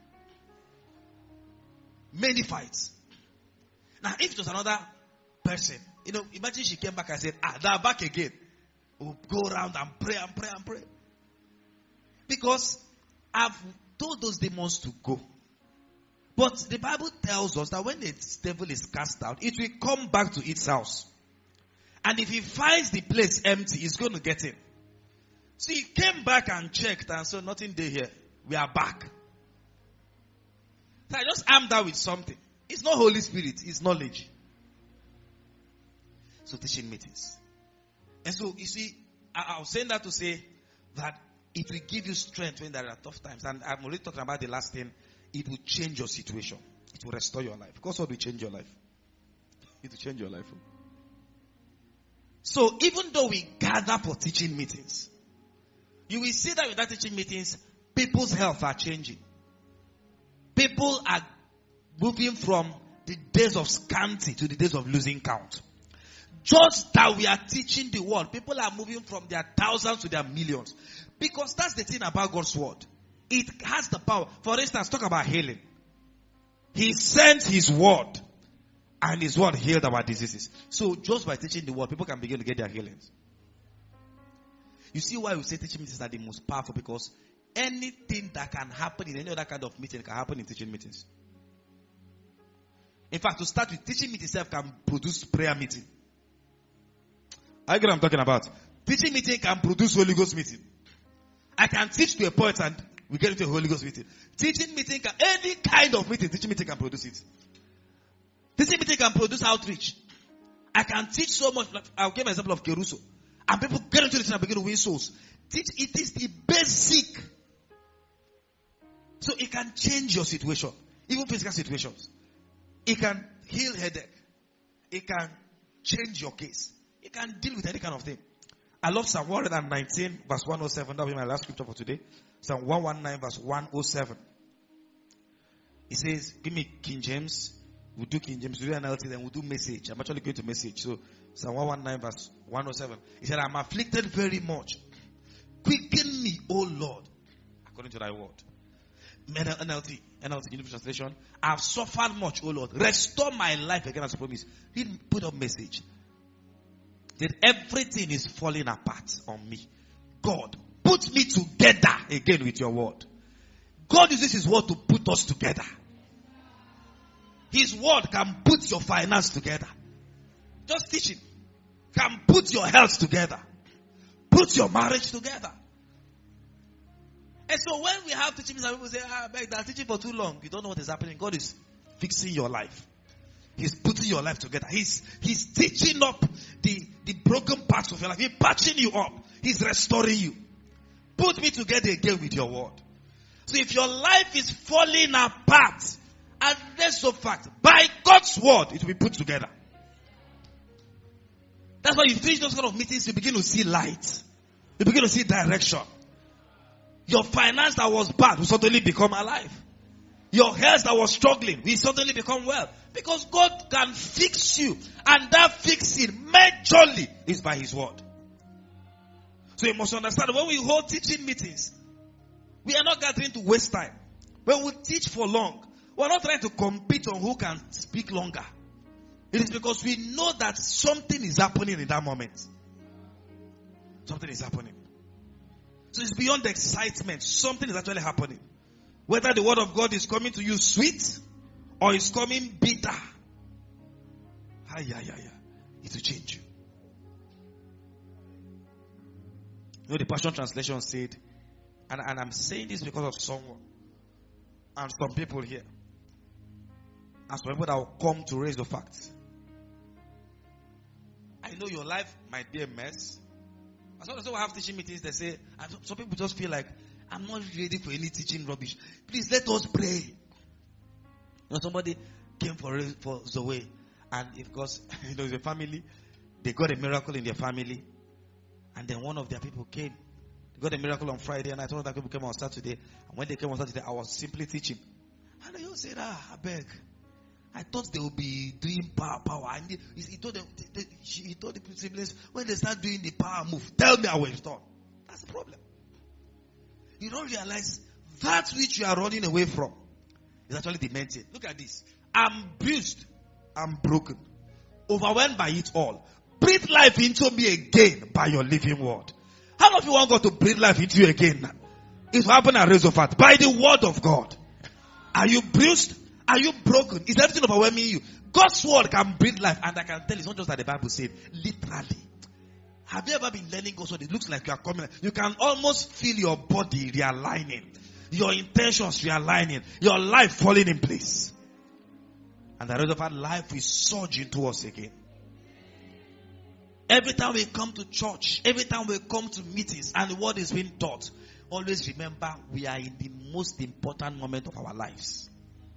Many fights. Now, if it was another person, imagine she came back and said, they're back again. We'll go around and pray and pray and pray. Because I've told those demons to go. But the Bible tells us that when the devil is cast out, it will come back to its house. And if he finds the place empty, he's going to get in. So he came back and checked and said, nothing there here. We are back. So I just armed her with something. It's not Holy Spirit, it's knowledge. So teaching meetings. And so you see, I was saying that to say that it will give you strength when there are tough times. And I'm already talking about the last thing. It will change your situation. It will restore your life. Because what will change your life? It will change your life. So even though we gather for teaching meetings, you will see that with that teaching meetings, people's health are changing. People are moving from the days of scanty to the days of losing count. Just that we are teaching the word, people are moving from their thousands to their millions. Because that's the thing about God's word. It has the power. For instance, talk about healing. He sent his word, and his word healed our diseases. So just by teaching the word, people can begin to get their healings. You see why we say teaching meetings are the most powerful? Because anything that can happen in any other kind of meeting can happen in teaching meetings. In fact, to start with, teaching meeting itself can produce prayer meeting. I get what I'm talking about. Teaching meeting can produce Holy Ghost meeting. I can teach to a point and we get into a Holy Ghost meeting. Teaching meeting can, any kind of meeting, teaching meeting can produce it. Teaching meeting can produce outreach. I can teach so much. I'll give an example of Keruso. And people get into the thing and begin to win souls. It is the basic. So it can change your situation. Even physical situations. It can heal headache. It can change your case. It can deal with any kind of thing. I love Psalm 119 verse 107. That will be my last scripture for today. Psalm 119 verse 107. It says, give me King James. We'll do King James. We'll do NLT. Then we'll do message. I'm actually going to message. So Psalm 119 verse 107. He said, I'm afflicted very much. Quicken me, O Lord. According to thy word. NLT, New Translation. I've suffered much, O Lord. Restore my life again as promised. Read, put up message. That everything is falling apart on me. God, put me together again with your word. God uses his word to put us together. His word can put your finance together. Just teach it. Can put your health together. Put your marriage together. And so when we have teaching, people say, that's teaching for too long. You don't know what is happening. God is fixing your life. He's putting your life together. He's teaching up the broken parts of your life. He's patching you up. He's restoring you. Put me together again with your word. So if your life is falling apart, and that's so fact, by God's word, it will be put together. That's why you finish those kind of meetings, you begin to see light. You begin to see direction. Your finance that was bad will suddenly become alive. Your health that was struggling will suddenly become well. Because God can fix you. And that fixing majorly is by his word. So you must understand, when we hold teaching meetings, we are not gathering to waste time. When we teach for long, we are not trying to compete on who can speak longer. It is because we know that something is happening in that moment. Something is happening. So it's beyond the excitement. Something is actually happening. Whether the word of God is coming to you sweet or it's coming bitter. It will change you. You know, the Passion Translation said, and I'm saying this because of someone and some people here, and some people that will come to raise the facts. I know your life might be a mess. As we have teaching meetings, they say, and some people just feel like, I'm not ready for any teaching rubbish. Please let us pray. You know, somebody came for Zoe, And because, it's a family, they got a miracle in their family. And then one of their people came. They got a miracle on Friday, and I told them that people came on Saturday. And when they came on Saturday, I was simply teaching. And they all said, I beg. I thought they would be doing power. And he told them, he told the siblings, when they start doing the power move, tell me I will install. That's the problem. You don't realize that which you are running away from is actually the main thing. Look at this. I'm bruised. I'm broken. Overwhelmed by it all. Breathe life into me again by your living word. How many of you want God to breathe life into you again? It will happen at Resurfat by the word of God. Are you bruised? Are you broken? Is everything overwhelming you? God's word can breathe life. And I can tell it's not just that the Bible said. Literally. Have you ever been learning God's word? It looks like you are coming. You can almost feel your body realigning. Your intentions realigning. Your life falling in place. And the rest of our life will surge into us again. Every time we come to church, every time we come to meetings and the word is being taught, always remember we are in the most important moment of our lives.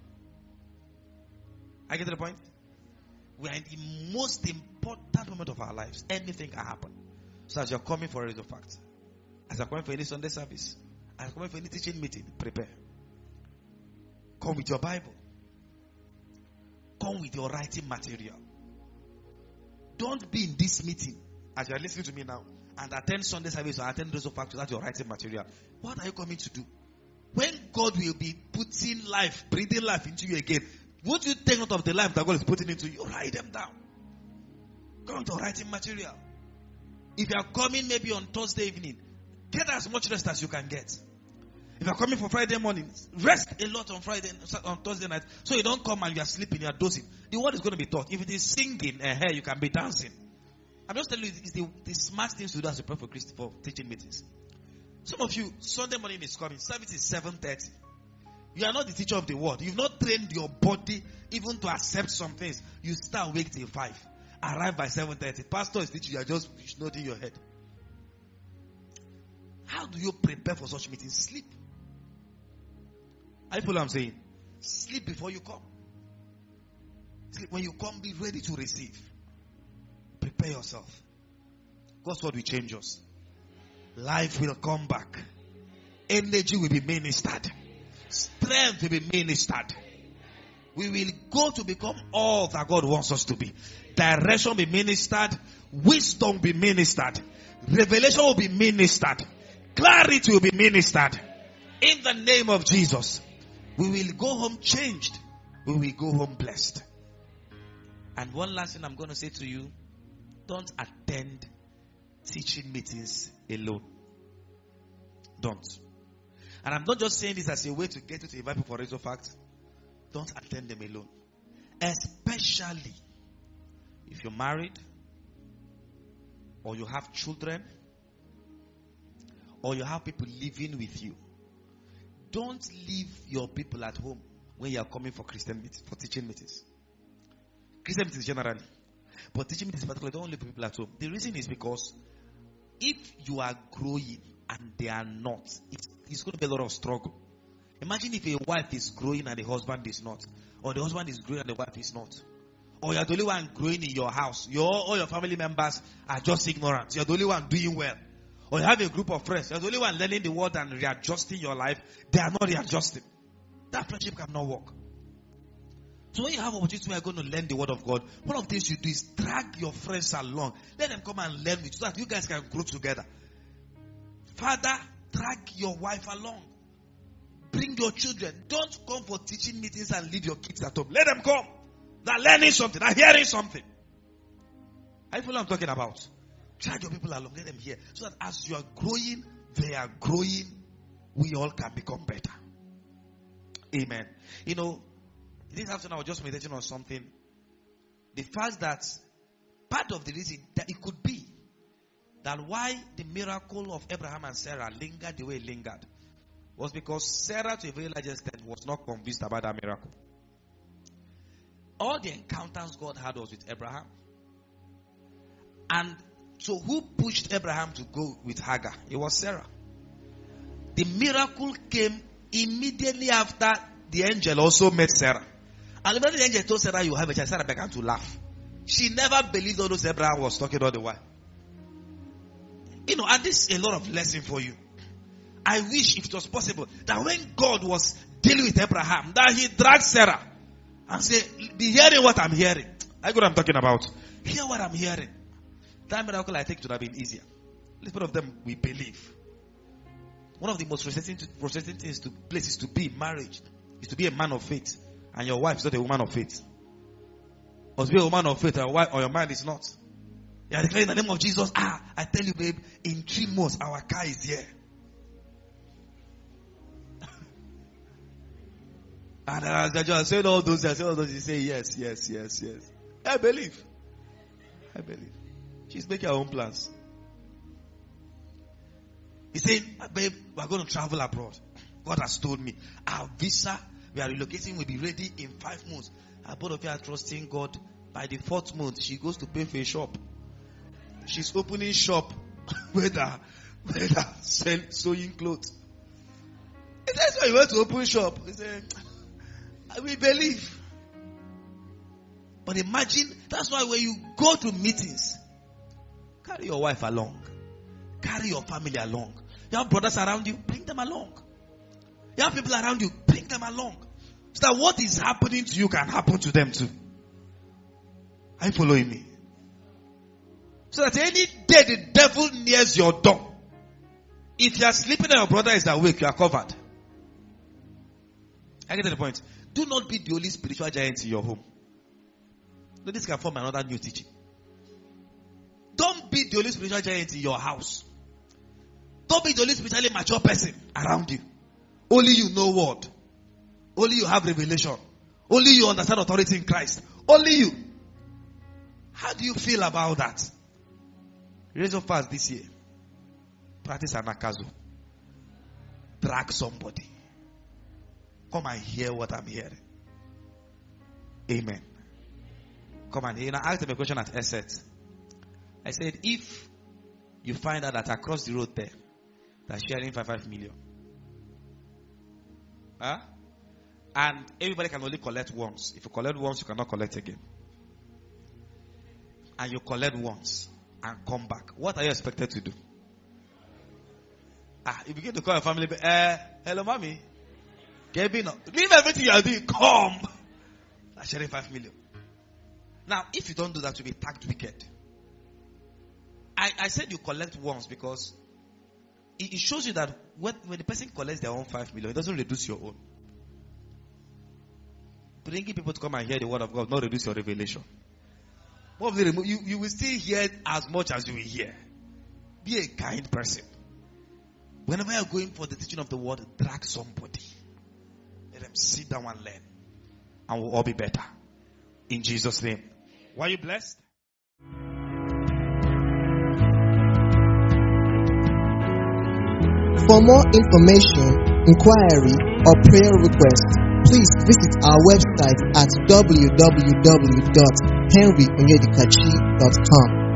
I get to the point? We are in the most important moment of our lives. Anything can happen. So as you're coming for a reason fact, as you're coming for any Sunday service, as you're coming for any teaching meeting, prepare. Come with your Bible. Come with your writing material. Don't be in this meeting as you are listening to me now and attend Sunday service or attend reason fact without your writing material. What are you coming to do? When God will be putting life, breathing life into you again, won't you take note of the life that God is putting into you? Write them down. Come to writing material. If you are coming maybe on Thursday evening, get as much rest as you can get. If you are coming for Friday morning, rest a lot on Thursday night, so you don't come and you are sleeping, you are dozing. The word is going to be taught. If it is singing, you can be dancing. I'm just telling you, it's the smart things to do as a prophet for teaching meetings. Some of you, Sunday morning is coming, service is 7:30. You are not the teacher of the word. You've not trained your body even to accept some things. You start wake till 5. Arrive by 7:30. Pastor is teaching, you are just nodding your head. How do you prepare for such meetings? Sleep. I feel what I'm saying. Sleep before you come. Sleep. When you come, be ready to receive. Prepare yourself. God's word will change us. Life will come back. Energy will be ministered. Strength will be ministered. We will go to become all that God wants us to be. Direction will be ministered. Wisdom will be ministered. Revelation will be ministered. Clarity will be ministered. In the name of Jesus. We will go home changed. We will go home blessed. And one last thing I'm going to say to you. Don't attend teaching meetings alone. Don't. And I'm not just saying this as a way to get you to invite people for reason fact. Don't attend them alone. Especially if you're married, or you have children, or you have people living with you. Don't leave your people at home when you are coming for Christian meetings, for teaching meetings. Christian meetings generally. But teaching meetings particularly, don't leave people at home. The reason is because if you are growing and they are not, it's going to be a lot of struggle. Imagine if a wife is growing and the husband is not. Or the husband is growing and the wife is not. Or you're the only one growing in your house. All your family members are just ignorant. You're the only one doing well. Or you have a group of friends. You're the only one learning the word and readjusting your life. They are not readjusting. That friendship cannot work. So when you have opportunity where you're going to learn the word of God, one of the things you do is drag your friends along. Let them come and learn with you so that you guys can grow together. Father, drag your wife along. Bring your children. Don't come for teaching meetings and leave your kids at home. Let them come. They're learning something. They're hearing something. I feel what I'm talking about. Drag your people along. Let them hear. So that as you are growing, they are growing. We all can become better. Amen. You know, this afternoon I was just meditating on something. The fact that part of the reason that it could be that why the miracle of Abraham and Sarah lingered the way it lingered was because Sarah, to a very large extent, was not convinced about that miracle. All the encounters God had was with Abraham. And so who pushed Abraham to go with Hagar? It was Sarah. The miracle came immediately after the angel also met Sarah. And when the angel told Sarah, you have a child, Sarah began to laugh. She never believed all those Abraham was talking all the while. And this is a lot of lesson for you. I wish if it was possible that when God was dealing with Abraham, that he dragged Sarah and said, be hearing what I'm hearing. I know what I'm talking about. Hear what I'm hearing. That miracle I think would have been easier. Most of them we believe. One of the most frustrating things to places to be in marriage is to be a man of faith, and your wife is not a woman of faith. Or to be a woman of faith, or your man is not. You are declaring in the name of Jesus. I tell you, babe, in 3 months our car is here. And as I said all those, you say yes. I believe. She's making her own plans. He said, babe, we're going to travel abroad. God has told me our visa, we are relocating, will be ready in 5 months. Both of you are trusting God. By the 4th month, she goes to pay for a shop. She's opening shop with her sewing clothes. That's why you went to open shop. He said, we believe. But imagine, that's why when you go to meetings, carry your wife along. Carry your family along. You have brothers around you, bring them along. You have people around you, bring them along. So that what is happening to you can happen to them too. Are you following me? So that any day the devil nears your door, if you are sleeping and your brother is awake, you are covered. I get to the point. Do not be the only spiritual giant in your home. No, this can form another new teaching. Don't be the only spiritual giant in your house. Don't be the only spiritually mature person around you. Only you know word. Only you have revelation. Only you understand authority in Christ. Only you. How do you feel about that? Raise your fast this year. Practice anakazo. Drag somebody. Come and hear what I'm hearing. Amen. Come and hear. I asked them a question at Esset. I said, if you find out that across the road there, they're sharing 5 million. And everybody can only collect once. If you collect once, you cannot collect again. And you collect once and come back. What are you expected to do? You begin to call your family. Hello, mommy. Leave everything you are doing. Come. They're sharing 5 million. Now, if you don't do that, you'll be tagged wicked. I said you collect once because it shows you that when the person collects their own 5 million, it doesn't reduce your own. Bringing people to come and hear the word of God not reduce your revelation. You will still hear as much as you will hear. Be a kind person. Whenever you're going for the teaching of the word, drag somebody. Let them sit down and learn. And we'll all be better. In Jesus' name. Were you blessed? For more information, inquiry, or prayer request, please visit our website at www.henryonyedikachi.com.